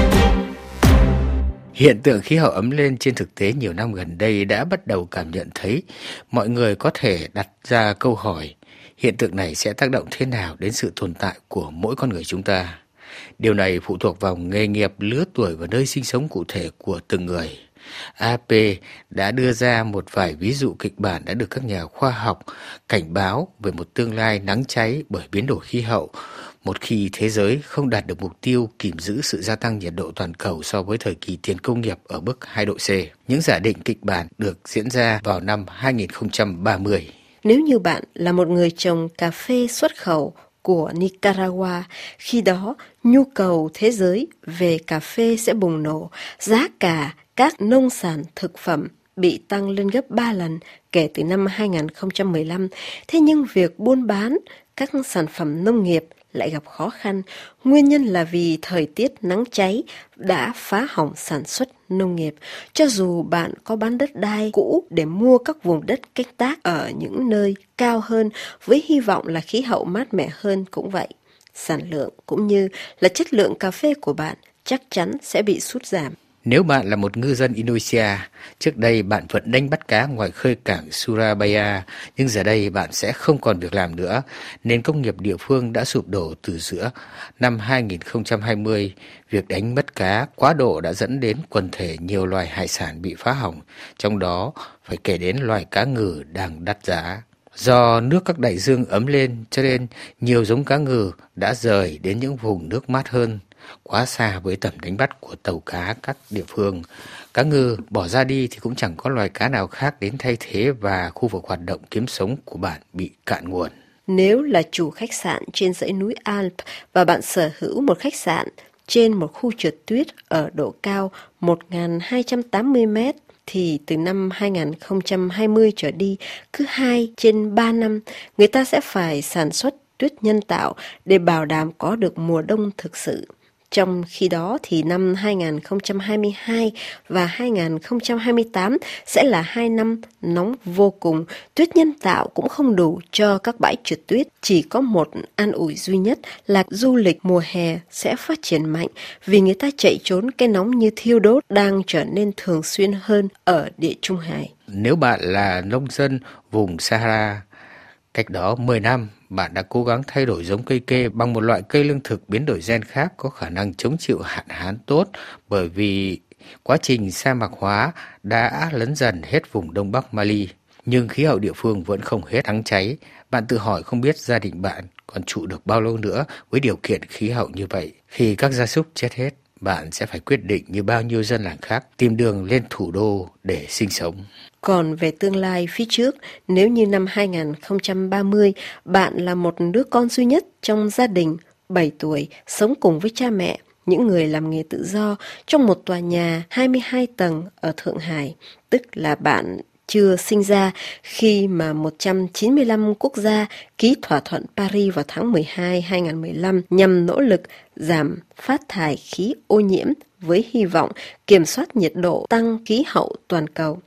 Hiện tượng khí hậu ấm lên trên thực tế nhiều năm gần đây đã bắt đầu cảm nhận thấy mọi người có thể đặt ra câu hỏi hiện tượng này sẽ tác động thế nào đến sự tồn tại của mỗi con người chúng ta. Điều này phụ thuộc vào nghề nghiệp, lứa tuổi và nơi sinh sống cụ thể của từng người. a pê đã đưa ra một vài ví dụ kịch bản đã được các nhà khoa học cảnh báo về một tương lai nắng cháy bởi biến đổi khí hậu, một khi thế giới không đạt được mục tiêu kìm giữ sự gia tăng nhiệt độ toàn cầu so với thời kỳ tiền công nghiệp ở mức hai độ C. Những giả định kịch bản được diễn ra vào năm hai không ba mươi. Nếu như bạn là một người trồng cà phê xuất khẩu của Nicaragua, khi đó nhu cầu thế giới về cà phê sẽ bùng nổ, giá cả các nông sản thực phẩm bị tăng lên gấp ba lần kể từ năm hai không một lăm. Thế nhưng việc buôn bán các sản phẩm nông nghiệp lại gặp khó khăn. Nguyên nhân là vì thời tiết nắng cháy đã phá hỏng sản xuất nông nghiệp. Cho dù bạn có bán đất đai cũ để mua các vùng đất canh tác ở những nơi cao hơn với hy vọng là khí hậu mát mẻ hơn cũng vậy, sản lượng cũng như là chất lượng cà phê của bạn chắc chắn sẽ bị sút giảm. Nếu bạn là một ngư dân Indonesia, trước đây bạn vẫn đánh bắt cá ngoài khơi cảng Surabaya, nhưng giờ đây bạn sẽ không còn việc làm nữa. Nền công nghiệp địa phương đã sụp đổ từ giữa năm hai không hai không. Việc đánh bắt cá quá độ đã dẫn đến quần thể nhiều loài hải sản bị phá hỏng, trong đó phải kể đến loài cá ngừ đang đắt giá. Do nước các đại dương ấm lên cho nên nhiều giống cá ngừ đã rời đến những vùng nước mát hơn, quá xa với tầm đánh bắt của tàu cá các địa phương. Cá ngừ bỏ ra đi thì cũng chẳng có loài cá nào khác đến thay thế và khu vực hoạt động kiếm sống của bạn bị cạn nguồn. Nếu là chủ khách sạn trên dãy núi Alp và bạn sở hữu một khách sạn trên một khu trượt tuyết ở độ cao một nghìn hai trăm tám mươi mét, thì từ năm hai không hai không trở đi, cứ hai trên ba năm, người ta sẽ phải sản xuất tuyết nhân tạo để bảo đảm có được mùa đông thực sự. Trong khi đó thì năm hai không hai hai và hai không hai tám sẽ là hai năm nóng vô cùng. Tuyết nhân tạo cũng không đủ cho các bãi trượt tuyết. Chỉ có một an ủi duy nhất là du lịch mùa hè sẽ phát triển mạnh vì người ta chạy trốn cái nóng như thiêu đốt đang trở nên thường xuyên hơn ở Địa Trung Hải. Nếu bạn là nông dân vùng Sahara, cách đó mười năm, bạn đã cố gắng thay đổi giống cây kê bằng một loại cây lương thực biến đổi gen khác có khả năng chống chịu hạn hán tốt, bởi vì quá trình sa mạc hóa đã lấn dần hết vùng Đông Bắc Mali. Nhưng khí hậu địa phương vẫn không hết nắng cháy. Bạn tự hỏi không biết gia đình bạn còn trụ được bao lâu nữa với điều kiện khí hậu như vậy. Khi các gia súc chết hết, bạn sẽ phải quyết định như bao nhiêu dân làng khác tìm đường lên thủ đô để sinh sống. Còn về tương lai phía trước, nếu như năm hai không ba mươi, bạn là một đứa con duy nhất trong gia đình, bảy tuổi, sống cùng với cha mẹ, những người làm nghề tự do, trong một tòa nhà hai mươi hai tầng ở Thượng Hải, tức là bạn chưa sinh ra khi mà một trăm chín mươi lăm quốc gia ký thỏa thuận Paris vào tháng mười hai hai không một lăm nhằm nỗ lực giảm phát thải khí ô nhiễm với hy vọng kiểm soát nhiệt độ tăng khí hậu toàn cầu.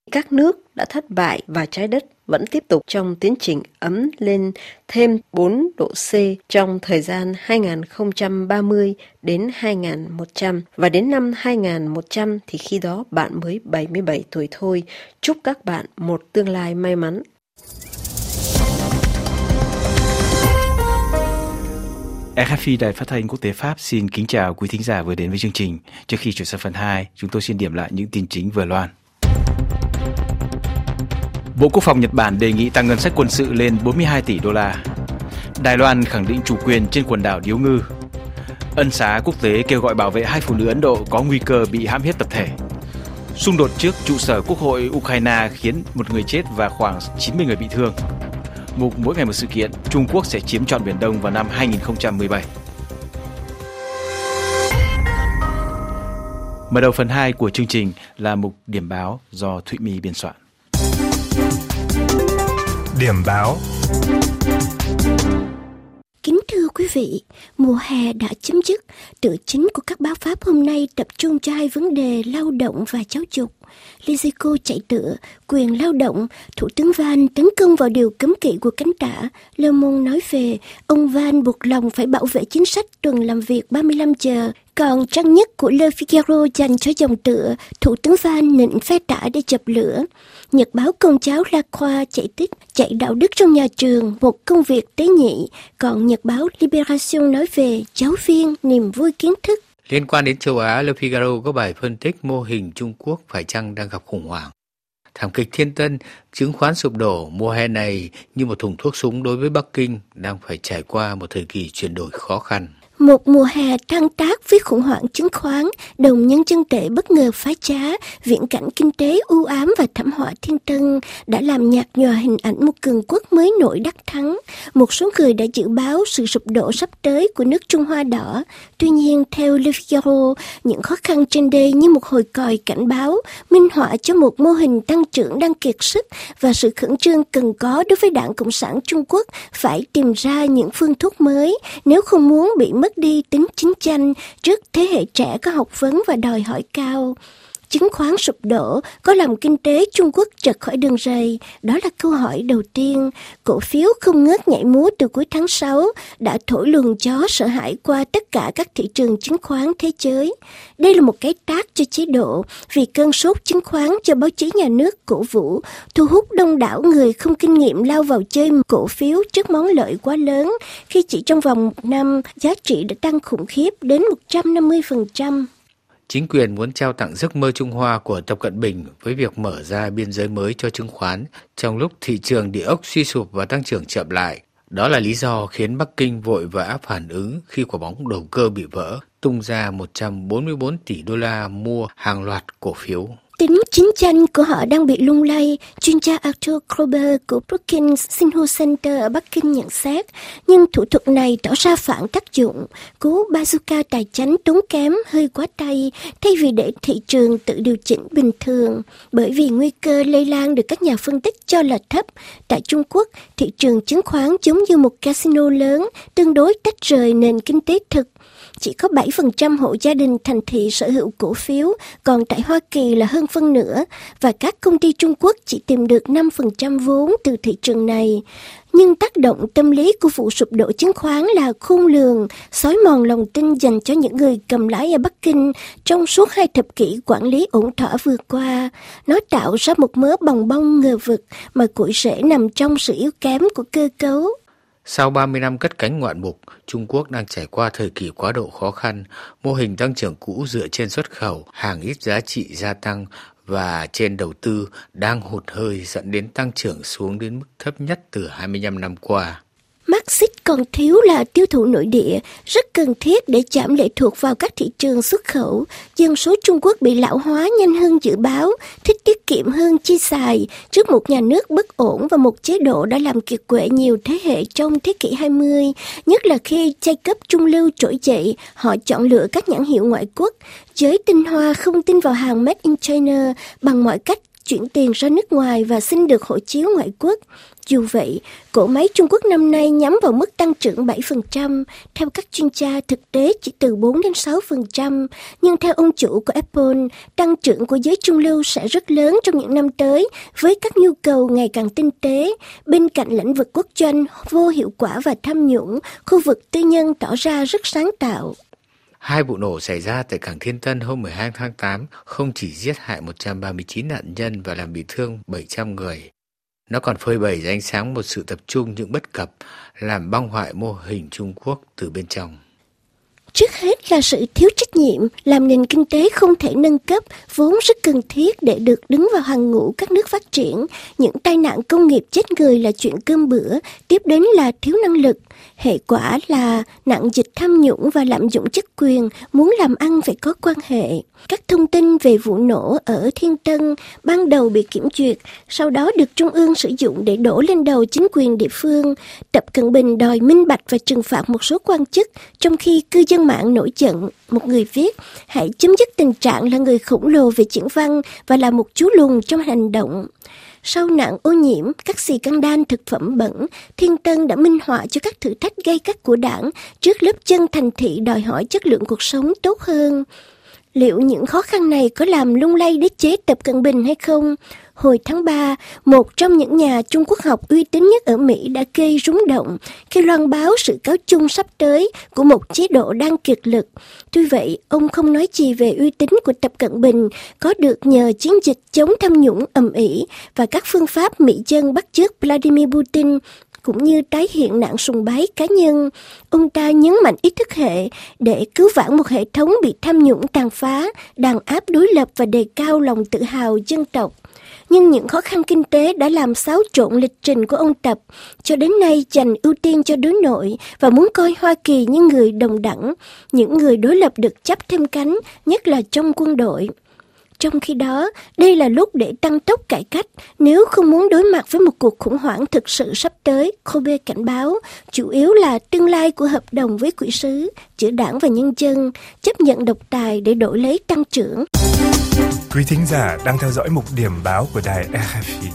Các nước đã thất bại và trái đất vẫn tiếp tục trong tiến trình ấm lên thêm bốn độ C trong thời gian hai nghìn không trăm ba mươi đến hai nghìn một trăm, và đến năm hai nghìn một trăm thì khi đó bạn mới bảy mươi bảy tuổi thôi. Chúc các bạn một tương lai may mắn. rờ ép i Đài Phát thanh Quốc tế Pháp xin kính chào quý thính giả vừa đến với chương trình. Trước khi chuyển sang phần hai, chúng tôi xin điểm lại những tin chính vừa loan. Bộ Quốc phòng Nhật Bản đề nghị tăng ngân sách quân sự lên bốn mươi hai tỷ đô la. Đài Loan khẳng định chủ quyền trên quần đảo Điếu Ngư. Ân xá quốc tế kêu gọi bảo vệ hai phụ nữ Ấn Độ có nguy cơ bị hãm hiếp tập thể. Xung đột trước trụ sở Quốc hội Ukraine khiến một người chết và khoảng chín mươi người bị thương. Mục mỗi ngày một sự kiện, Trung Quốc sẽ chiếm trọn Biển Đông vào năm hai nghìn không trăm mười bảy. Mở đầu phần hai của chương trình là mục điểm báo do Thụy My biên soạn. Điểm báo. Kính thưa quý vị, mùa hè đã chấm dứt. Tựa chính của các báo Pháp hôm nay tập trung cho hai vấn đề lao động và giáo dục. Les Echos chạy tựa, quyền lao động, Thủ tướng Van tấn công vào điều cấm kỵ của cánh tả. Le Monde nói về, ông Van buộc lòng phải bảo vệ chính sách tuần làm việc ba mươi lăm giờ. Còn trang nhất của Le Figaro dành cho dòng tựa, Thủ tướng Van nịnh phe tả để dập lửa. Nhật báo Công giáo La Croix chạy tích, chạy đạo đức trong nhà trường, một công việc tế nhị. Còn nhật báo Libération nói về giáo viên, niềm vui kiến thức. Liên quan đến châu Á, Le Figaro có bài phân tích mô hình Trung Quốc phải chăng đang gặp khủng hoảng. Thảm kịch Thiên Tân, chứng khoán sụp đổ mùa hè này như một thùng thuốc súng đối với Bắc Kinh đang phải trải qua một thời kỳ chuyển đổi khó khăn. Một mùa hè tan tác với khủng hoảng chứng khoán, đồng nhân dân tệ bất ngờ phá giá, viễn cảnh kinh tế u ám và thảm họa thiên tân đã làm nhạt nhòa hình ảnh một cường quốc mới nổi đắc thắng. Một số người đã dự báo sự sụp đổ sắp tới của nước Trung Hoa đỏ. Tuy nhiên, theo Le Figaro, những khó khăn trên đây như một hồi còi cảnh báo, minh họa cho một mô hình tăng trưởng đang kiệt sức và sự khẩn trương cần có đối với Đảng Cộng sản Trung Quốc phải tìm ra những phương thuốc mới nếu không muốn bị mất đi tính chính tranh trước thế hệ trẻ có học vấn và đòi hỏi cao. Chứng khoán sụp đổ có làm kinh tế Trung Quốc trật khỏi đường ray? Đó là câu hỏi đầu tiên. Cổ phiếu không ngớt nhảy múa từ cuối tháng sáu đã thổi luồng gió sợ hãi qua tất cả các thị trường chứng khoán thế giới. Đây là một cái tát cho chế độ vì cơn sốt chứng khoán cho báo chí nhà nước cổ vũ, thu hút đông đảo người không kinh nghiệm lao vào chơi cổ phiếu trước món lợi quá lớn khi chỉ trong vòng một năm giá trị đã tăng khủng khiếp đến một trăm năm mươi phần trăm. Chính quyền muốn trao tặng giấc mơ Trung Hoa của Tập Cận Bình với việc mở ra biên giới mới cho chứng khoán trong lúc thị trường địa ốc suy sụp và tăng trưởng chậm lại. Đó là lý do khiến Bắc Kinh vội vã phản ứng khi quả bóng đầu cơ bị vỡ, tung ra một trăm bốn mươi tư tỷ đô la mua hàng loạt cổ phiếu. Tính chính tranh của họ đang bị lung lay, chuyên gia Arthur Krober của Brookings Sinhu Center ở Bắc Kinh nhận xét, nhưng thủ thuật này tỏ ra phản tác dụng. Cú bazooka tài chánh tốn kém hơi quá tay, thay vì để thị trường tự điều chỉnh bình thường. Bởi vì nguy cơ lây lan được các nhà phân tích cho là thấp. Tại Trung Quốc, thị trường chứng khoán giống như một casino lớn, tương đối tách rời nền kinh tế thực. Chỉ có bảy phần trăm hộ gia đình thành thị sở hữu cổ phiếu, còn tại Hoa Kỳ là hơn phân nửa, và các công ty Trung Quốc chỉ tìm được năm phần trăm vốn từ thị trường này. Nhưng tác động tâm lý của vụ sụp đổ chứng khoán là khôn lường, xói mòn lòng tin dành cho những người cầm lái ở Bắc Kinh trong suốt hai thập kỷ quản lý ổn thỏa vừa qua. Nó tạo ra một mớ bòng bong ngờ vực mà cội rễ nằm trong sự yếu kém của cơ cấu. Sau ba mươi năm cất cánh ngoạn mục, Trung Quốc đang trải qua thời kỳ quá độ khó khăn. Mô hình tăng trưởng cũ dựa trên xuất khẩu, hàng ít giá trị gia tăng và trên đầu tư đang hụt hơi dẫn đến tăng trưởng xuống đến mức thấp nhất từ hai mươi lăm năm qua. Marxist còn thiếu là tiêu thụ nội địa, rất cần thiết để giảm lệ thuộc vào các thị trường xuất khẩu. Dân số Trung Quốc bị lão hóa nhanh hơn dự báo, thích tiết kiệm hơn chi xài trước một nhà nước bất ổn và một chế độ đã làm kiệt quệ nhiều thế hệ trong thế kỷ hai mươi. Nhất là khi giai cấp trung lưu trỗi dậy, họ chọn lựa các nhãn hiệu ngoại quốc. Giới tinh hoa không tin vào hàng Made in China bằng mọi cách chuyển tiền ra nước ngoài và xin được hộ chiếu ngoại quốc. Dù vậy, cỗ máy Trung Quốc năm nay nhắm vào mức tăng trưởng bảy phần trăm. Theo các chuyên gia, thực tế chỉ từ bốn đến sáu phần trăm. Nhưng theo ông chủ của Apple, tăng trưởng của giới trung lưu sẽ rất lớn trong những năm tới với các nhu cầu ngày càng tinh tế. Bên cạnh lĩnh vực quốc doanh, vô hiệu quả và tham nhũng, khu vực tư nhân tỏ ra rất sáng tạo. Hai vụ nổ xảy ra tại cảng Thiên Tân hôm mười hai tháng tám không chỉ giết hại một trăm ba mươi chín nạn nhân và làm bị thương bảy trăm người. Nó còn phơi bày ra ánh sáng một sự tập trung những bất cập, làm băng hoại mô hình Trung Quốc từ bên trong. Trước hết là sự thiếu trách nhiệm, làm nền kinh tế không thể nâng cấp, vốn rất cần thiết để được đứng vào hàng ngũ các nước phát triển. Những tai nạn công nghiệp chết người là chuyện cơm bữa, tiếp đến là thiếu năng lực. Hệ quả là nặng dịch tham nhũng và lạm dụng chức quyền, muốn làm ăn phải có quan hệ. Các thông tin về vụ nổ ở Thiên Tân ban đầu bị kiểm duyệt, sau đó được Trung ương sử dụng để đổ lên đầu chính quyền địa phương. Tập Cận Bình đòi minh bạch và trừng phạt một số quan chức, trong khi cư dân mạng nổi giận. Một người viết, hãy chấm dứt tình trạng là người khổng lồ về diễn văn và là một chú lùn trong hành động. Sau nạn ô nhiễm, các xì căng đan thực phẩm bẩn, Thiên Tân đã minh họa cho các thử thách gay gắt của đảng trước lớp chân thành thị đòi hỏi chất lượng cuộc sống tốt hơn. Liệu những khó khăn này có làm lung lay đế chế Tập Cận Bình hay không? Hồi tháng ba, một trong những nhà Trung Quốc học uy tín nhất ở Mỹ đã gây rúng động khi loan báo sự cáo chung sắp tới của một chế độ đang kiệt lực. Tuy vậy, ông không nói gì về uy tín của Tập Cận Bình có được nhờ chiến dịch chống tham nhũng ầm ĩ và các phương pháp mỹ dân bắt chước Vladimir Putin, cũng như tái hiện nạn sùng bái cá nhân. Ông ta nhấn mạnh ý thức hệ để cứu vãn một hệ thống bị tham nhũng tàn phá, đàn áp đối lập và đề cao lòng tự hào dân tộc. Nhưng những khó khăn kinh tế đã làm xáo trộn lịch trình của ông Tập, cho đến nay dành ưu tiên cho đối nội và muốn coi Hoa Kỳ như người đồng đẳng, những người đối lập được chắp thêm cánh, nhất là trong quân đội. Trong khi đó, đây là lúc để tăng tốc cải cách nếu không muốn đối mặt với một cuộc khủng hoảng thực sự sắp tới. Kobe cảnh báo, chủ yếu là tương lai của hợp đồng với quỹ sứ giữa đảng và nhân dân, chấp nhận độc tài để đổi lấy tăng trưởng. Quý thính giả đang theo dõi mục điểm báo của đài rờ ép i.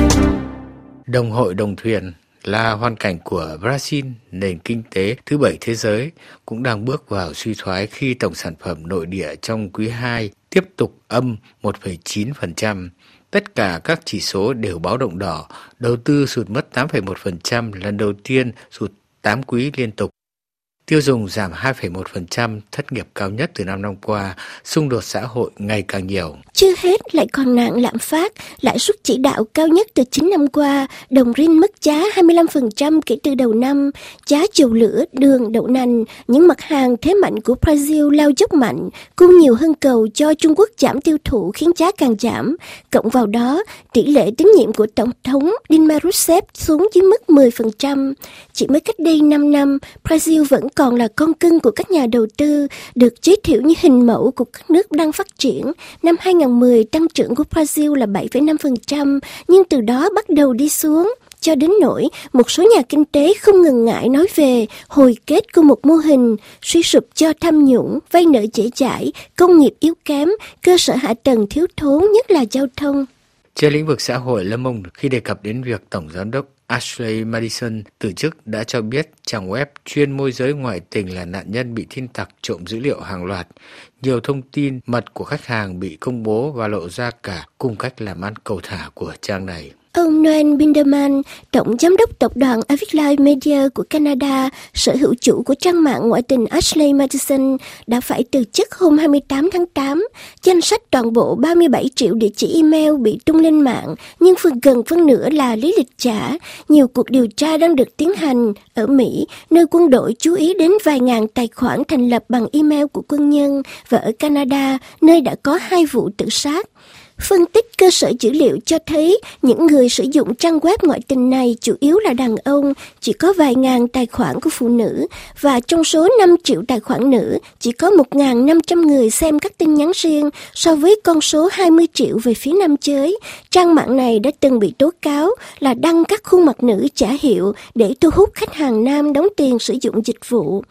Đồng hội đồng thuyền là hoàn cảnh của Brazil, nền kinh tế thứ bảy thế giới, cũng đang bước vào suy thoái khi tổng sản phẩm nội địa trong quý hai tiếp tục âm một phẩy chín phần trăm. Tất cả các chỉ số đều báo động đỏ, đầu tư sụt mất tám phẩy một phần trăm, lần đầu tiên sụt tám quý liên tục. Tiêu dùng giảm hai phẩy một phần trăm, thất nghiệp cao nhất từ năm năm qua, xung đột xã hội ngày càng nhiều. Chưa hết lại còn nạn lạm phát, lãi suất chỉ đạo cao nhất từ chín năm qua, đồng rin mất giá hai mươi lăm phần trăm kể từ đầu năm, giá dầu lửa, đường, đậu nành, những mặt hàng thế mạnh của Brazil lao dốc mạnh, cung nhiều hơn cầu cho Trung Quốc giảm tiêu thụ khiến giá càng giảm. Cộng vào đó, tỷ lệ tín nhiệm của Tổng thống Dilma Rousseff xuống dưới mức mười phần trăm. Chỉ mới cách đây năm năm, Brazil vẫn còn là con cưng của các nhà đầu tư, được giới thiệu như hình mẫu của các nước đang phát triển. Năm hai không một không, tăng trưởng của Brazil là bảy phẩy năm phần trăm, nhưng từ đó bắt đầu đi xuống, cho đến nỗi một số nhà kinh tế không ngần ngại nói về hồi kết của một mô hình suy sụp do tham nhũng, vay nợ dễ dãi, công nghiệp yếu kém, cơ sở hạ tầng thiếu thốn, nhất là giao thông. Trên lĩnh vực xã hội, Le Monde khi đề cập đến việc Tổng Giám đốc Ashley Madison từ chức đã cho biết trang web chuyên môi giới ngoại tình là nạn nhân bị tin tặc trộm dữ liệu hàng loạt. Nhiều thông tin mật của khách hàng bị công bố và lộ ra cả cung cách làm ăn cầu thả của trang này. Ông Noel Binderman, Tổng Giám đốc Tập đoàn Aviclive Media của Canada, sở hữu chủ của trang mạng ngoại tình Ashley Madison, đã phải từ chức hôm hai mươi tám tháng tám. Danh sách toàn bộ ba mươi bảy triệu địa chỉ email bị tung lên mạng, nhưng phần gần phân nửa là lý lịch giả. Nhiều cuộc điều tra đang được tiến hành ở Mỹ, nơi quân đội chú ý đến vài ngàn tài khoản thành lập bằng email của quân nhân, và ở Canada, nơi đã có hai vụ tự sát. Phân tích cơ sở dữ liệu cho thấy những người sử dụng trang web ngoại tình này chủ yếu là đàn ông, chỉ có vài ngàn tài khoản của phụ nữ, và trong số năm triệu tài khoản nữ, chỉ có một nghìn năm trăm người xem các tin nhắn riêng so với con số hai mươi triệu về phía nam giới. Trang mạng này đã từng bị tố cáo là đăng các khuôn mặt nữ giả hiệu để thu hút khách hàng nam đóng tiền sử dụng dịch vụ.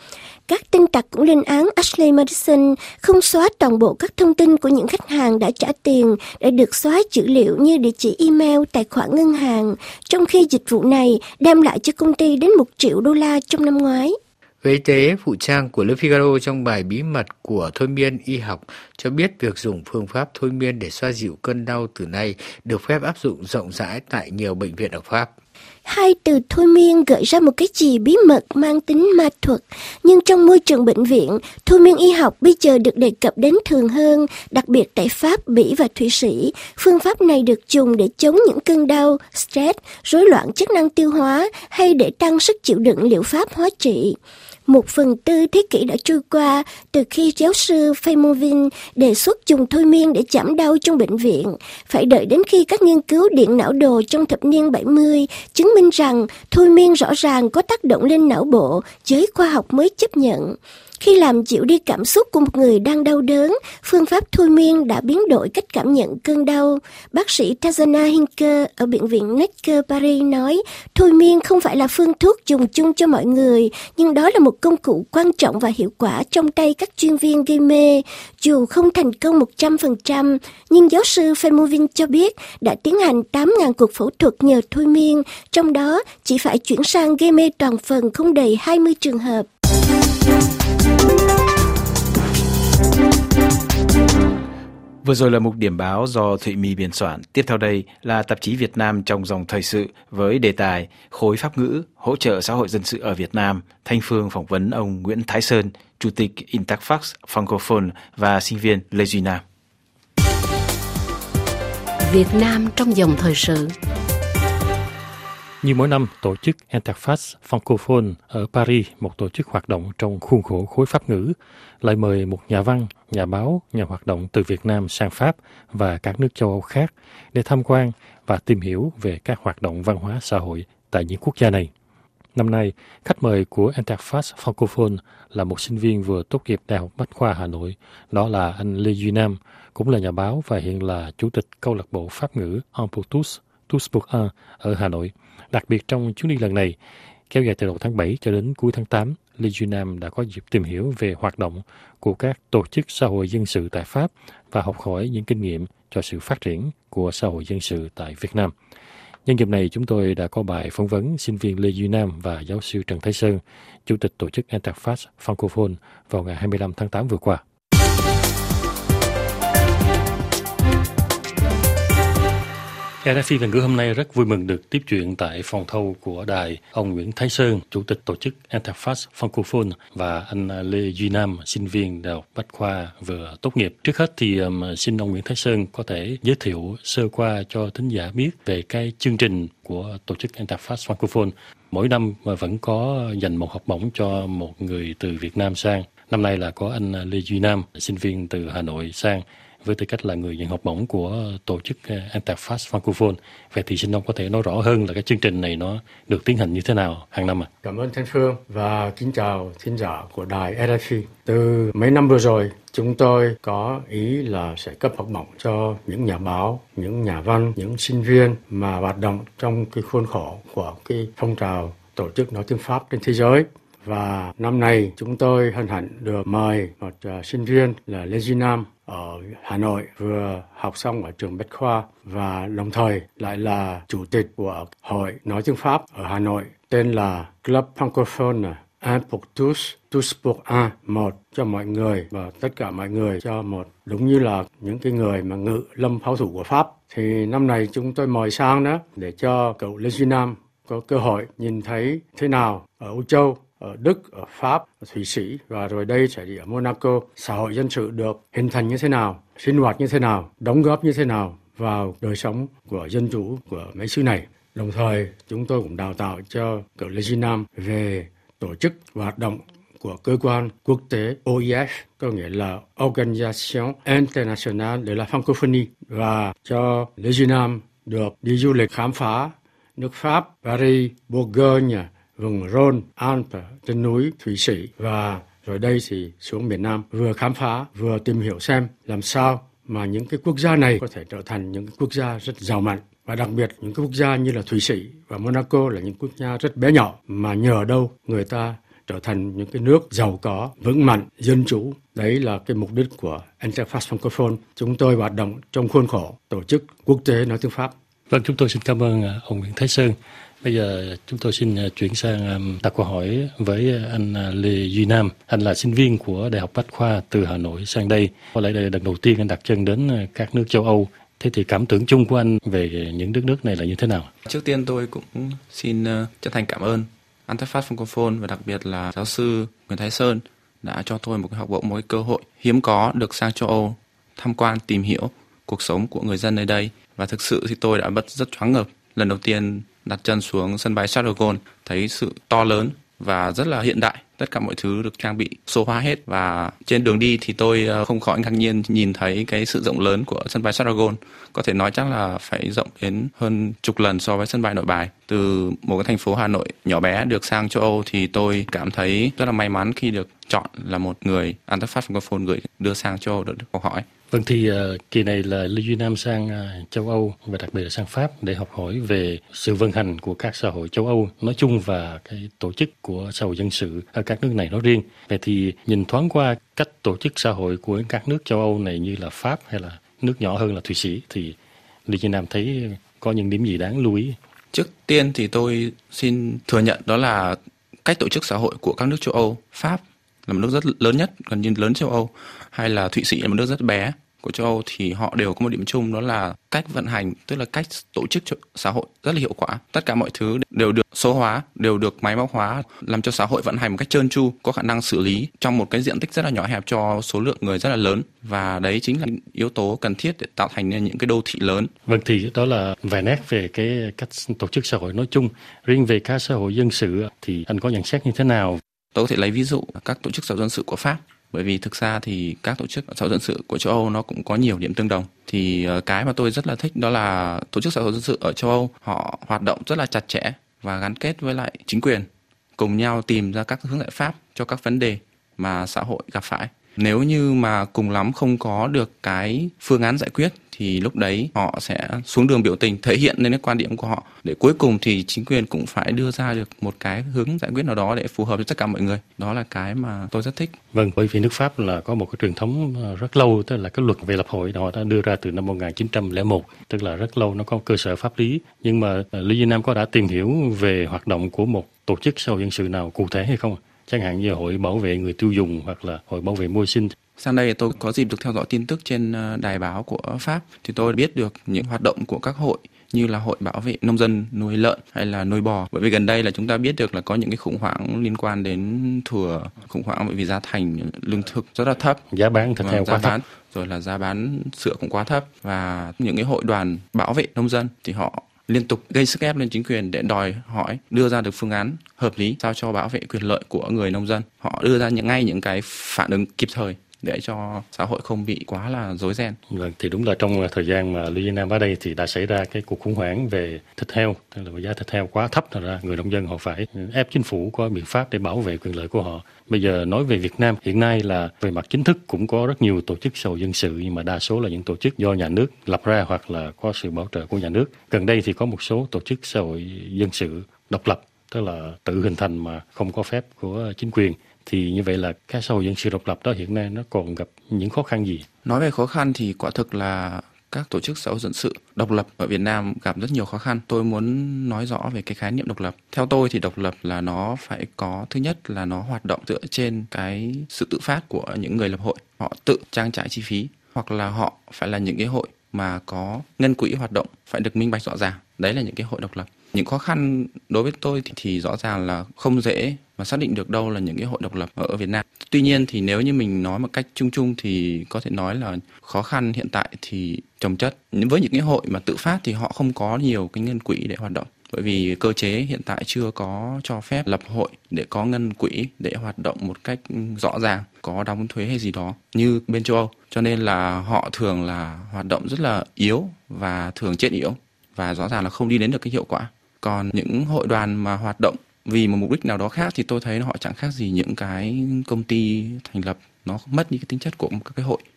Các tin tặc cũng lên án Ashley Madison không xóa toàn bộ các thông tin của những khách hàng đã trả tiền để được xóa dữ liệu như địa chỉ email, tài khoản ngân hàng, trong khi dịch vụ này đem lại cho công ty đến một triệu đô la trong năm ngoái. Về y tế, phụ trang của Le Figaro trong bài bí mật của thôi miên y học cho biết việc dùng phương pháp thôi miên để xoa dịu cơn đau từ nay được phép áp dụng rộng rãi tại nhiều bệnh viện ở Pháp. Hai từ thôi miên gợi ra một cái gì bí mật mang tính ma thuật, nhưng trong môi trường bệnh viện, thôi miên y học bây giờ được đề cập đến thường hơn, đặc biệt tại Pháp, Bỉ và Thụy Sĩ. Phương pháp này được dùng để chống những cơn đau, stress, rối loạn chức năng tiêu hóa hay để tăng sức chịu đựng liệu pháp hóa trị. Một phần tư thế kỷ đã trôi qua từ khi giáo sư Faymonville đề xuất dùng thôi miên để giảm đau trong bệnh viện. Phải đợi đến khi các nghiên cứu điện não đồ trong thập niên bảy mươi chứng minh rằng thôi miên rõ ràng có tác động lên não bộ, giới khoa học mới chấp nhận. Khi làm dịu đi cảm xúc của một người đang đau đớn, phương pháp thôi miên đã biến đổi cách cảm nhận cơn đau. Bác sĩ Tazana Hinker ở Bệnh viện Necker Paris nói, thôi miên không phải là phương thuốc dùng chung cho mọi người, nhưng đó là một công cụ quan trọng và hiệu quả trong tay các chuyên viên gây mê. Dù không thành công một trăm phần trăm, nhưng giáo sư Faymonville cho biết đã tiến hành tám nghìn cuộc phẫu thuật nhờ thôi miên, trong đó chỉ phải chuyển sang gây mê toàn phần không đầy hai mươi trường hợp. Vừa rồi là mục điểm báo do Thụy My biên soạn. Tiếp theo đây là tạp chí Việt Nam trong dòng thời sự với đề tài Khối Pháp ngữ, hỗ trợ xã hội dân sự ở Việt Nam. Thanh Phương phỏng vấn ông Nguyễn Thái Sơn, Chủ tịch Interfax Francophone và sinh viên Lê Duy Nam. Việt Nam trong dòng thời sự. Như mỗi năm, tổ chức Interfax Francophone ở Paris, một tổ chức hoạt động trong khuôn khổ khối Pháp ngữ, lại mời một nhà văn, nhà báo, nhà hoạt động từ Việt Nam sang Pháp và các nước châu Âu khác để tham quan và tìm hiểu về các hoạt động văn hóa xã hội tại những quốc gia này. Năm nay, khách mời của Interfax Francophone là một sinh viên vừa tốt nghiệp Đại học Bách khoa Hà Nội, đó là anh Lê Duy Nam, cũng là nhà báo và hiện là chủ tịch câu lạc bộ Pháp ngữ Un pour tous, tous pour un ở Hà Nội. Đặc biệt trong chuyến đi lần này, kéo dài từ đầu tháng bảy cho đến cuối tháng tám, Lê Duy Nam đã có dịp tìm hiểu về hoạt động của các tổ chức xã hội dân sự tại Pháp và học hỏi những kinh nghiệm cho sự phát triển của xã hội dân sự tại Việt Nam. Nhân dịp này, chúng tôi đã có bài phỏng vấn sinh viên Lê Duy Nam và giáo sư Trần Thái Sơn, Chủ tịch tổ chức Interfax Francophone vào ngày hai mươi lăm tháng tám vừa qua. rờ ép i lần nữa hôm nay rất vui mừng được tiếp chuyện tại phòng thâu của đài ông Nguyễn Thái Sơn, Chủ tịch tổ chức Interfax Francophone và anh Lê Duy Nam, sinh viên Đại học Bách khoa vừa tốt nghiệp. Trước hết thì um, xin ông Nguyễn Thái Sơn có thể giới thiệu sơ qua cho thính giả biết về cái chương trình của tổ chức Interfax Francophone. Mỗi năm mà vẫn có dành một học bổng cho một người từ Việt Nam sang. Năm nay là có anh Lê Duy Nam, sinh viên từ Hà Nội sang, với tư cách là người nhận học bổng của tổ chức Interfax Francophone. Vậy thì xin ông có thể nói rõ hơn là cái chương trình này nó được tiến hành như thế nào hàng năm ạ? À? Cảm ơn Thanh Phương và kính chào thính giả của đài rờ ép i. Từ mấy năm vừa rồi, chúng tôi có ý là sẽ cấp học bổng cho những nhà báo, những nhà văn, những sinh viên mà hoạt động trong cái khuôn khổ của cái phong trào tổ chức nói tiếng Pháp trên thế giới. Và năm nay chúng tôi hân hạnh được mời một uh, sinh viên là Lê Duy Nam ở Hà Nội, vừa học xong ở trường Bách khoa và đồng thời lại là chủ tịch của Hội Nói tiếng Pháp ở Hà Nội, tên là Club Francophone Un pour tous, tous pour un, một cho mọi người và tất cả mọi người cho một, đúng như là những cái người mà ngự lâm pháo thủ của Pháp. Thì năm nay chúng tôi mời sang đó để cho cậu Lê Duy Nam có cơ hội nhìn thấy thế nào ở Âu Châu, ở Đức, ở Pháp, ở Thụy Sĩ và rồi đây sẽ đi ở Monaco, xã hội dân sự được hình thành như thế nào, sinh hoạt như thế nào, đóng góp như thế nào vào đời sống của dân chủ của mấy xứ này. Đồng thời chúng tôi cũng đào tạo cho cậu Lê Duy Nam về tổ chức và hoạt động của cơ quan quốc tế O I F, có nghĩa là Organisation Internationale de la Francophonie, và cho Lê Duy Nam được đi du lịch khám phá nước Pháp, Paris, Bourgogne, vùng Rhône, Alpes, trên núi Thụy Sĩ và rồi đây thì xuống miền Nam, vừa khám phá vừa tìm hiểu xem làm sao mà những cái quốc gia này có thể trở thành những cái quốc gia rất giàu mạnh, và đặc biệt những cái quốc gia như là Thụy Sĩ và Monaco là những quốc gia rất bé nhỏ mà nhờ đâu người ta trở thành những cái nước giàu có, vững mạnh, dân chủ. Đấy là cái mục đích của Interface Francophone. Chúng tôi hoạt động trong khuôn khổ tổ chức quốc tế nói tiếng Pháp. Vâng, chúng tôi xin cảm ơn ông Nguyễn Thái Sơn. Bây giờ chúng tôi xin chuyển sang đặt câu hỏi với anh Lê Duy Nam. Anh là sinh viên của Đại học Bách Khoa từ Hà Nội sang đây. Có lẽ đây là lần đầu tiên anh đặt chân đến các nước châu Âu. Thế thì cảm tưởng chung của anh về những đất nước này là như thế nào? Trước tiên tôi cũng xin chân thành cảm ơn Interface Francophone và đặc biệt là giáo sư Nguyễn Thái Sơn đã cho tôi một cái học bổng, một cái cơ hội hiếm có được sang châu Âu tham quan tìm hiểu cuộc sống của người dân nơi đây. Và thực sự thì tôi đã bất rất choáng ngợp lần đầu tiên đặt chân xuống sân bay Charles de Gaulle, thấy sự to lớn và rất là hiện đại. Tất cả mọi thứ được trang bị số hóa hết, và trên đường đi thì tôi không khỏi ngạc nhiên nhìn thấy cái sự rộng lớn của sân bay Charles de Gaulle. Có thể nói chắc là phải rộng đến hơn chục lần so với sân bay Nội Bài. Từ một cái thành phố Hà Nội nhỏ bé được sang châu Âu thì tôi cảm thấy rất là may mắn khi được chọn là một người Interface Francophone gửi đưa sang châu Âu được học hỏi. Vâng, thì uh, kỳ này là Lê Duy Nam sang uh, châu Âu và đặc biệt là sang Pháp để học hỏi về sự vận hành của các xã hội châu Âu nói chung và cái tổ chức của xã hội dân sự ở các nước này nói riêng. Vậy thì nhìn thoáng qua cách tổ chức xã hội của các nước châu Âu này như là Pháp hay là nước nhỏ hơn là Thụy Sĩ thì Lê Duy Nam thấy có những điểm gì đáng lưu ý? Trước tiên thì tôi xin thừa nhận đó là cách tổ chức xã hội của các nước châu Âu. Pháp là một nước rất lớn nhất, gần như lớn châu Âu, hay là Thụy Sĩ là một nước rất bé của châu Âu, thì họ đều có một điểm chung, đó là cách vận hành, tức là cách tổ chức xã hội rất là hiệu quả. Tất cả mọi thứ đều được số hóa, đều được máy móc hóa, làm cho xã hội vận hành một cách trơn tru, có khả năng xử lý trong một cái diện tích rất là nhỏ hẹp cho số lượng người rất là lớn. Và đấy chính là yếu tố cần thiết để tạo thành nên những cái đô thị lớn. Vâng, thì đó là vài nét về cái cách tổ chức xã hội nói chung. Riêng về các xã hội dân sự thì anh có nhận xét như thế nào? Tôi có thể lấy ví dụ các tổ chức xã hội dân sự của Pháp. Bởi vì thực ra thì các tổ chức xã hội dân sự của châu Âu nó cũng có nhiều điểm tương đồng. Thì cái mà tôi rất là thích đó là tổ chức xã hội dân sự ở châu Âu họ hoạt động rất là chặt chẽ và gắn kết với lại chính quyền, cùng nhau tìm ra các hướng giải pháp cho các vấn đề mà xã hội gặp phải. Nếu như mà cùng lắm không có được cái phương án giải quyết thì lúc đấy họ sẽ xuống đường biểu tình, thể hiện lên cái quan điểm của họ, để cuối cùng thì chính quyền cũng phải đưa ra được một cái hướng giải quyết nào đó để phù hợp với tất cả mọi người. Đó là cái mà tôi rất thích. Vâng, bởi vì nước Pháp là có một cái truyền thống rất lâu, tức là cái luật về lập hội họ đã đưa ra từ năm một nghìn chín trăm lẻ một, tức là rất lâu, nó có cơ sở pháp lý. Nhưng mà Lê Duy Nam có đã tìm hiểu về hoạt động của một tổ chức xã hội dân sự nào cụ thể hay không? Chẳng hạn như hội bảo vệ người tiêu dùng hoặc là hội bảo vệ môi sinh. Sang đây tôi có dịp được theo dõi tin tức trên đài báo của Pháp, thì tôi biết được những hoạt động của các hội như là hội bảo vệ nông dân nuôi lợn hay là nuôi bò. Bởi vì gần đây là chúng ta biết được là có những cái khủng hoảng liên quan đến thừa khủng hoảng bởi vì giá thành lương thực rất là thấp, giá bán thịt heo quá thấp, rồi là giá bán sữa cũng quá thấp, và những cái hội đoàn bảo vệ nông dân thì họ liên tục gây sức ép lên chính quyền để đòi hỏi đưa ra được phương án hợp lý sao cho bảo vệ quyền lợi của người nông dân. Họ đưa ra những ngay những cái phản ứng kịp thời để cho xã hội không bị quá là rối ren. Vâng, thì đúng là trong thời gian mà Lê Duy Nam ở đây thì đã xảy ra cái cuộc khủng hoảng về thịt heo, tức là giá thịt heo quá thấp, ra người nông dân họ phải ép chính phủ có biện pháp để bảo vệ quyền lợi của họ. Bây giờ nói về Việt Nam, hiện nay là về mặt chính thức cũng có rất nhiều tổ chức xã hội dân sự, nhưng mà đa số là những tổ chức do nhà nước lập ra hoặc là có sự bảo trợ của nhà nước. Gần đây thì có một số tổ chức xã hội dân sự độc lập, tức là tự hình thành mà không có phép của chính quyền. Thì như vậy là các xã hội dân sự độc lập đó hiện nay nó còn gặp những khó khăn gì? Nói về khó khăn thì quả thực là các tổ chức xã hội dân sự độc lập ở Việt Nam gặp rất nhiều khó khăn. Tôi muốn nói rõ về cái khái niệm độc lập. Theo tôi thì độc lập là nó phải có, thứ nhất là nó hoạt động dựa trên cái sự tự phát của những người lập hội. Họ tự trang trải chi phí, hoặc là họ phải là những cái hội mà có ngân quỹ hoạt động phải được minh bạch rõ ràng. Đấy là những cái hội độc lập. Những khó khăn đối với tôi thì, thì rõ ràng là không dễ mà xác định được đâu là những cái hội độc lập ở Việt Nam. Tuy nhiên thì nếu như mình nói một cách chung chung thì có thể nói là khó khăn hiện tại thì chồng chất. Với những cái hội mà tự phát thì họ không có nhiều cái ngân quỹ để hoạt động. Bởi vì cơ chế hiện tại chưa có cho phép lập hội để có ngân quỹ để hoạt động một cách rõ ràng, có đóng thuế hay gì đó như bên châu Âu. Cho nên là họ thường là hoạt động rất là yếu và thường chết yểu, và rõ ràng là không đi đến được cái hiệu quả. Còn những hội đoàn mà hoạt động vì một mục đích nào đó khác thì tôi thấy họ chẳng khác gì những cái công ty thành lập, nó mất đi cái tính chất của các cái hội.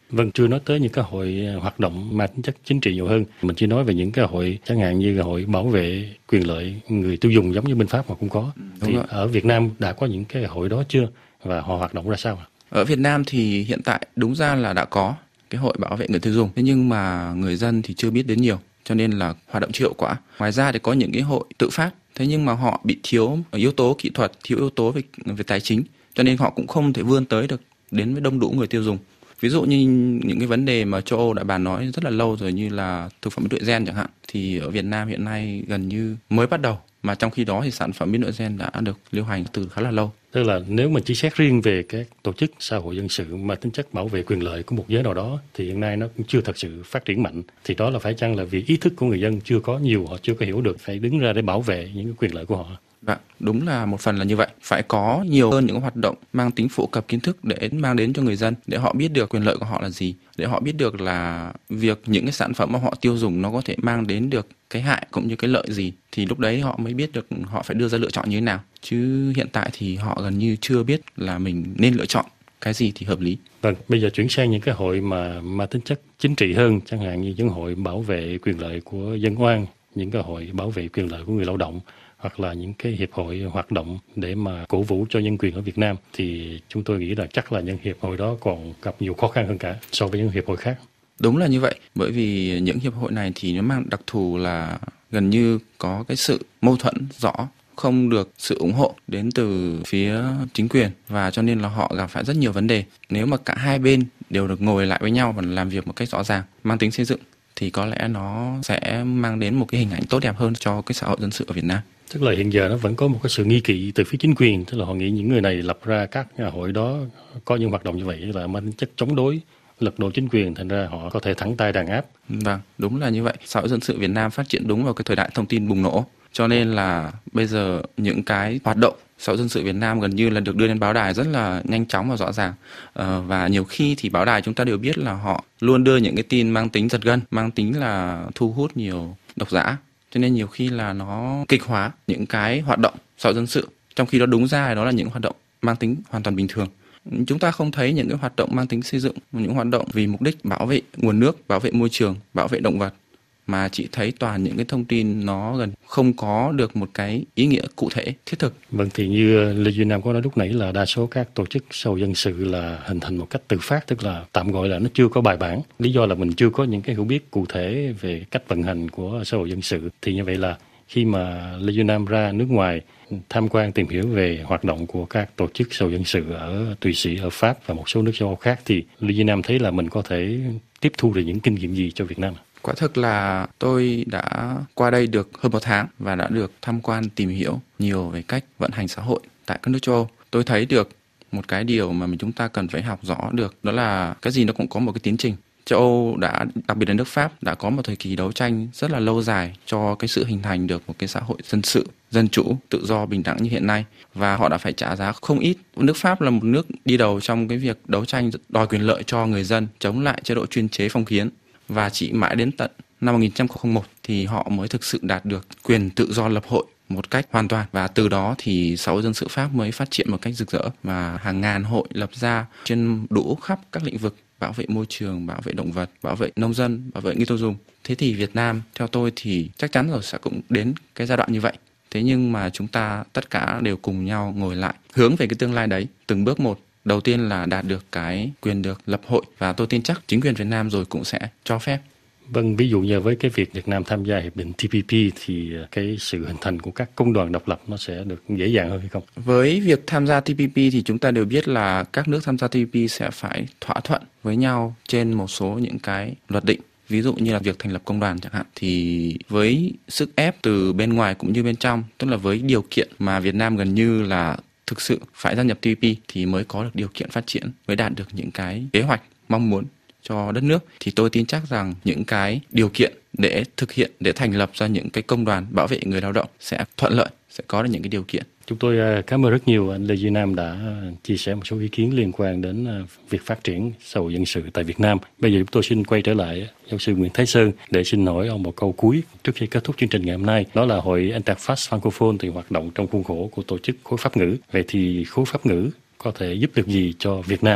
Vâng, chưa nói tới những cái hội hoạt động mang tính chất chính trị nhiều hơn. Mình chỉ nói về những cái hội chẳng hạn như là hội bảo vệ quyền lợi người tiêu dùng giống như bên Pháp mà cũng có. Đúng thì rồi. Ở Việt Nam đã có những cái hội đó chưa? Và họ hoạt động ra sao? Ở Việt Nam thì hiện tại đúng ra là đã có cái hội bảo vệ người tiêu dùng. Thế nhưng mà người dân thì chưa biết đến nhiều, cho nên là hoạt động chưa hiệu quả. Ngoài ra thì có những cái hội tự phát, thế nhưng mà họ bị thiếu yếu tố kỹ thuật, thiếu yếu tố về, về tài chính, cho nên họ cũng không thể vươn tới được đến với đông đủ người tiêu dùng. Ví dụ như những cái vấn đề mà châu Âu đã bàn nói rất là lâu rồi, như là thực phẩm biến đổi gen chẳng hạn, thì ở Việt Nam hiện nay gần như mới bắt đầu, mà trong khi đó thì sản phẩm biến đổi gen đã được lưu hành từ khá là lâu. Tức là nếu mà chỉ xét riêng về các tổ chức xã hội dân sự mà tính chất bảo vệ quyền lợi của một giới nào đó thì hiện nay nó cũng chưa thật sự phát triển mạnh. Thì đó là phải chăng là vì ý thức của người dân chưa có nhiều, họ chưa có hiểu được phải đứng ra để bảo vệ những cái quyền lợi của họ? Vâng, đúng là một phần là như vậy. Phải có nhiều hơn những hoạt động mang tính phổ cập kiến thức để mang đến cho người dân, để họ biết được quyền lợi của họ là gì, để họ biết được là việc những cái sản phẩm mà họ tiêu dùng nó có thể mang đến được cái hại cũng như cái lợi gì, thì lúc đấy họ mới biết được họ phải đưa ra lựa chọn như thế nào. Chứ hiện tại thì họ gần như chưa biết là mình nên lựa chọn cái gì thì hợp lý. Vâng, bây giờ chuyển sang những cái hội mà mà tính chất chính trị hơn, chẳng hạn như những hội bảo vệ quyền lợi của dân oan, những cái hội bảo vệ quyền lợi của người lao động, hoặc là những cái hiệp hội hoạt động để mà cổ vũ cho nhân quyền ở Việt Nam, thì chúng tôi nghĩ là chắc là những hiệp hội đó còn gặp nhiều khó khăn hơn cả so với những hiệp hội khác. Đúng là như vậy, bởi vì những hiệp hội này thì nó mang đặc thù là gần như có cái sự mâu thuẫn rõ, không được sự ủng hộ đến từ phía chính quyền, và cho nên là họ gặp phải rất nhiều vấn đề. Nếu mà cả hai bên đều được ngồi lại với nhau và làm việc một cách rõ ràng, mang tính xây dựng, thì có lẽ nó sẽ mang đến một cái hình ảnh tốt đẹp hơn cho cái xã hội dân sự ở Việt Nam. Tức là hiện giờ nó vẫn có một cái sự nghi kỵ từ phía chính quyền, tức là họ nghĩ những người này lập ra các hội đó có những hoạt động như vậy là mang tính chất chống đối, lật đổ chính quyền, thành ra họ có thể thẳng tay đàn áp. Vâng, đúng là như vậy. Xã hội dân sự Việt Nam phát triển đúng vào cái thời đại thông tin bùng nổ, cho nên là bây giờ những cái hoạt động xã hội dân sự Việt Nam gần như là được đưa lên báo đài rất là nhanh chóng và rõ ràng. Ờ, và nhiều khi thì báo đài chúng ta đều biết là họ luôn đưa những cái tin mang tính giật gân, mang tính là thu hút nhiều độc giả. Cho nên nhiều khi là nó kịch hóa những cái hoạt động xã hội dân sự, trong khi đó đúng ra đó là những hoạt động mang tính hoàn toàn bình thường. Chúng ta không thấy những cái hoạt động mang tính xây dựng, những hoạt động vì mục đích bảo vệ nguồn nước, bảo vệ môi trường, bảo vệ động vật, mà chỉ thấy toàn những cái thông tin nó gần không có được một cái ý nghĩa cụ thể, thiết thực. Vâng, thì như Lê Duy Nam có nói lúc nãy là đa số các tổ chức xã hội dân sự là hình thành một cách tự phát, tức là tạm gọi là nó chưa có bài bản. Lý do là mình chưa có những cái hiểu biết cụ thể về cách vận hành của xã hội dân sự. Thì như vậy là khi mà Lê Duy Nam ra nước ngoài tham quan tìm hiểu về hoạt động của các tổ chức xã hội dân sự ở Thụy Sĩ, ở Pháp và một số nước châu Âu khác, thì Lê Duy Nam thấy là mình có thể tiếp thu được những kinh nghiệm gì cho Việt Nam? Quả thực là tôi đã qua đây được hơn một tháng và đã được tham quan tìm hiểu nhiều về cách vận hành xã hội tại các nước châu Âu. Tôi thấy được một cái điều mà chúng ta cần phải học rõ được, đó là cái gì nó cũng có một cái tiến trình. Châu Âu đã, đặc biệt là nước Pháp, đã có một thời kỳ đấu tranh rất là lâu dài cho cái sự hình thành được một cái xã hội dân sự, dân chủ, tự do, bình đẳng như hiện nay. Và họ đã phải trả giá không ít. Nước Pháp là một nước đi đầu trong cái việc đấu tranh đòi quyền lợi cho người dân, chống lại chế độ chuyên chế phong kiến. Và chỉ mãi đến tận năm một nghìn chín trăm lẻ một thì họ mới thực sự đạt được quyền tự do lập hội một cách hoàn toàn. Và từ đó thì xã hội dân sự Pháp mới phát triển một cách rực rỡ. Và hàng ngàn hội lập ra trên đủ khắp các lĩnh vực: bảo vệ môi trường, bảo vệ động vật, bảo vệ nông dân, bảo vệ người tiêu dùng. Thế thì Việt Nam, theo tôi thì chắc chắn rồi sẽ cũng đến cái giai đoạn như vậy. Thế nhưng mà chúng ta tất cả đều cùng nhau ngồi lại, hướng về cái tương lai đấy, từng bước một. Đầu tiên là đạt được cái quyền được lập hội, và tôi tin chắc chính quyền Việt Nam rồi cũng sẽ cho phép. Vâng, ví dụ như với cái việc Việt Nam tham gia hiệp định T P P thì cái sự hình thành của các công đoàn độc lập nó sẽ được dễ dàng hơn hay không? Với việc tham gia T P P thì chúng ta đều biết là các nước tham gia T P P sẽ phải thỏa thuận với nhau trên một số những cái luật định. Ví dụ như là việc thành lập công đoàn chẳng hạn, thì với sức ép từ bên ngoài cũng như bên trong, tức là với điều kiện mà Việt Nam gần như là thực sự phải gia nhập T P P thì mới có được điều kiện phát triển, mới đạt được những cái kế hoạch mong muốn cho đất nước. Thì tôi tin chắc rằng những cái điều kiện để thực hiện, để thành lập ra những cái công đoàn bảo vệ người lao động sẽ thuận lợi, sẽ có được những cái điều kiện. Chúng tôi cảm ơn rất nhiều anh Lê Duy Nam đã chia sẻ một số ý kiến liên quan đến việc phát triển xã hội dân sự tại Việt Nam. Bây giờ chúng tôi xin quay trở lại giáo sư Nguyễn Thái Sơn để xin hỏi ông một câu cuối trước khi kết thúc chương trình ngày hôm nay. Đó là hội Interface Francophone thì hoạt động trong khuôn khổ của tổ chức khối Pháp ngữ. Vậy thì khối Pháp ngữ có thể giúp được gì cho Việt Nam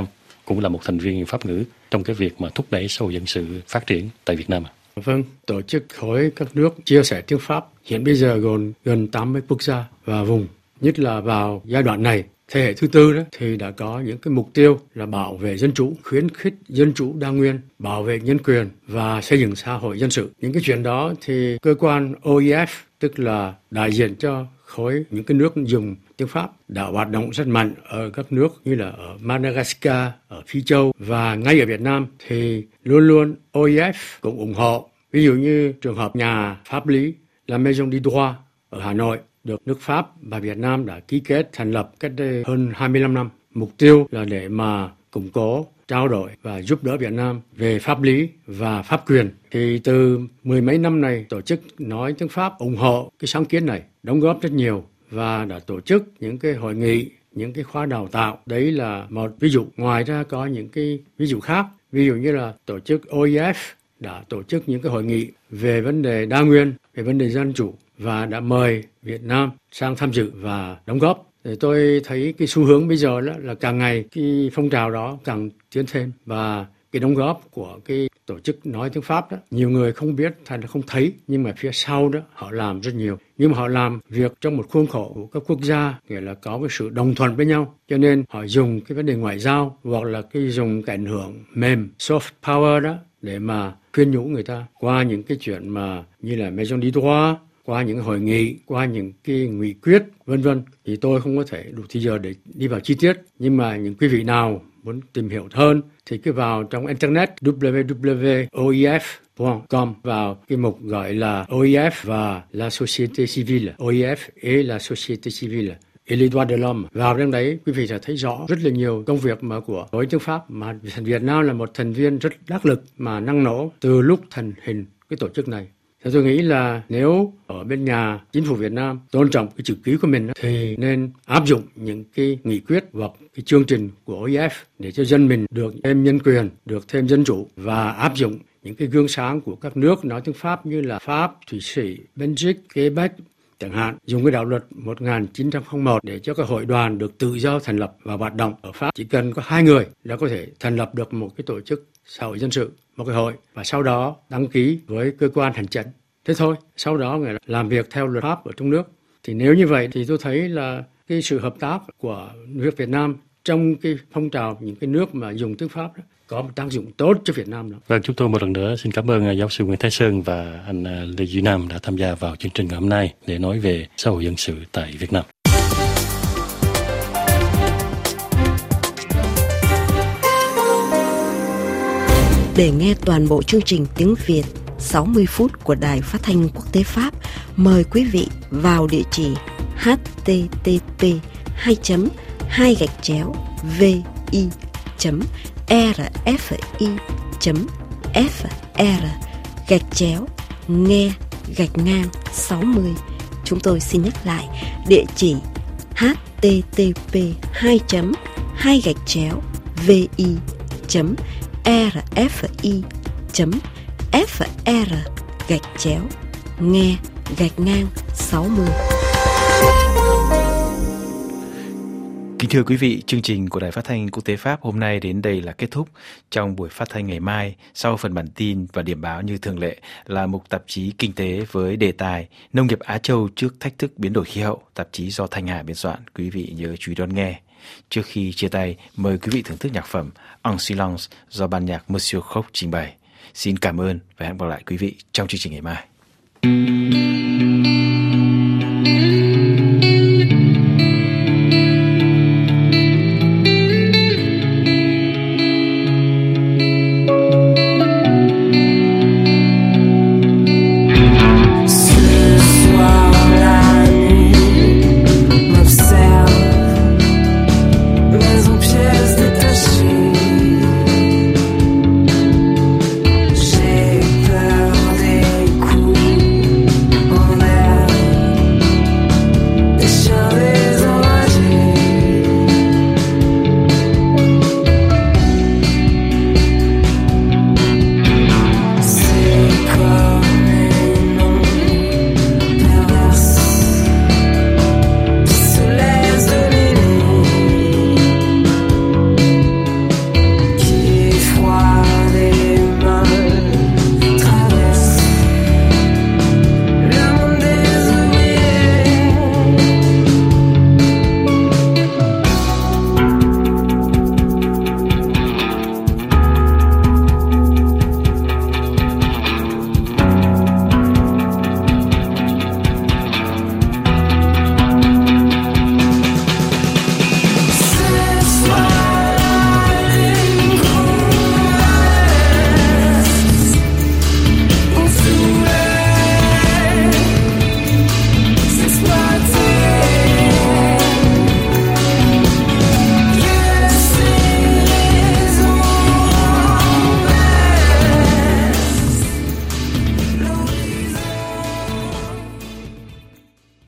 cũng là một thành viên Pháp ngữ trong cái việc mà thúc đẩy xã hội dân sự phát triển tại Việt Nam. Vâng, tổ chức khối các nước chia sẻ tiếng Pháp hiện bây giờ gồm gần tám mươi quốc gia và vùng, nhất là vào giai đoạn này. Thế hệ thứ tư đó thì đã có những cái mục tiêu là bảo vệ dân chủ, khuyến khích dân chủ đa nguyên, bảo vệ nhân quyền và xây dựng xã hội dân sự. Những cái chuyện đó thì cơ quan O E F, tức là đại diện cho khối những cái nước dùng tiếng Pháp, đã hoạt động rất mạnh ở các nước như là ở Madagascar, ở Phi Châu và ngay ở Việt Nam thì luôn luôn O E F cũng ủng hộ. Ví dụ như trường hợp nhà pháp lý là Maison du Droit ở Hà Nội được nước Pháp và Việt Nam đã ký kết thành lập cách đây hơn hai mươi lăm năm. Mục tiêu là để mà củng cố, trao đổi và giúp đỡ Việt Nam về pháp lý và pháp quyền. Thì từ mười mấy năm này, tổ chức nói tiếng Pháp ủng hộ cái sáng kiến này, đóng góp rất nhiều và đã tổ chức những cái hội nghị, những cái khóa đào tạo. Đấy là một ví dụ. Ngoài ra có những cái ví dụ khác, ví dụ như là tổ chức O E F đã tổ chức những cái hội nghị về vấn đề đa nguyên, về vấn đề dân chủ và đã mời Việt Nam sang tham dự và đóng góp. Để tôi thấy cái xu hướng bây giờ đó là càng ngày cái phong trào đó càng tiến thêm và cái đóng góp của cái tổ chức nói tiếng Pháp đó, nhiều người không biết hay là không thấy, nhưng mà phía sau đó họ làm rất nhiều. Nhưng mà họ làm việc trong một khuôn khổ của các quốc gia, nghĩa là có cái sự đồng thuận với nhau. Cho nên họ dùng cái vấn đề ngoại giao hoặc là cái dùng cái ảnh hưởng mềm, soft power đó để mà khuyên nhủ người ta qua những cái chuyện mà như là Maison du Droit, qua những hội nghị, qua những cái nghị quyết, vân vân. Thì tôi không có thể đủ thời giờ để đi vào chi tiết. Nhưng mà những quý vị nào muốn tìm hiểu hơn thì cứ vào trong internet w w w chấm o e f chấm com, vào cái mục gọi là O E F và la société civile, O E F et la société civile et les droits de l'homme. Vào trong đấy quý vị sẽ thấy rõ rất là nhiều công việc mà của đối tiếng Pháp, mà Việt Nam là một thành viên rất đắc lực mà năng nổ từ lúc thành hình cái tổ chức này. Thì tôi nghĩ là nếu ở bên nhà chính phủ Việt Nam tôn trọng cái chữ ký của mình thì nên áp dụng những cái nghị quyết hoặc cái chương trình của O E F để cho dân mình được thêm nhân quyền, được thêm dân chủ và áp dụng những cái gương sáng của các nước nói tiếng Pháp như là Pháp, Thụy Sĩ, Belgique, Quebec chẳng hạn, dùng cái đạo luật một nghìn chín trăm lẻ một để cho các hội đoàn được tự do thành lập và hoạt động. Ở Pháp chỉ cần có hai người đã có thể thành lập được một cái tổ chức xã hội dân sự, một cái hội, và sau đó đăng ký với cơ quan hành chính. Thế thôi, sau đó người làm việc theo luật pháp ở trong nước. Thì nếu như vậy thì tôi thấy là cái sự hợp tác của nước Việt Nam trong cái phong trào những cái nước mà dùng tiếng Pháp đó, có một tác dụng tốt cho Việt Nam đó. Vâng, chúng tôi một lần nữa xin cảm ơn giáo sư Nguyễn Thái Sơn và anh Lê Duy Nam đã tham gia vào chương trình ngày hôm nay để nói về xã hội dân sự tại Việt Nam. Để nghe toàn bộ chương trình tiếng Việt sáu mươi phút của Đài Phát thanh Quốc tế Pháp, mời quý vị vào địa chỉ h t t p hai chấm hai gạch chéo vi chấm r f i chấm f r gạch chéo nghe gạch ngang sáu mươi. Chúng tôi xin nhắc lại địa chỉ h t t p hai chấm hai gạch chéo vi chấm r f i chấm f r gạch chéo nghe gạch ngang sáu mươi. Kính thưa quý vị, chương trình của Đài Phát thanh Quốc tế Pháp hôm nay đến đây là kết thúc. Trong buổi phát thanh ngày mai, sau phần bản tin và điểm báo như thường lệ là mục tạp chí Kinh tế với đề tài Nông nghiệp Á Châu trước thách thức biến đổi khí hậu, tạp chí do Thanh Hà biên soạn. Quý vị nhớ chú ý đón nghe. Trước khi chia tay, mời quý vị thưởng thức nhạc phẩm En Silence do ban nhạc Monsieur Khóc trình bày. Xin cảm ơn và hẹn gặp lại quý vị trong chương trình ngày mai.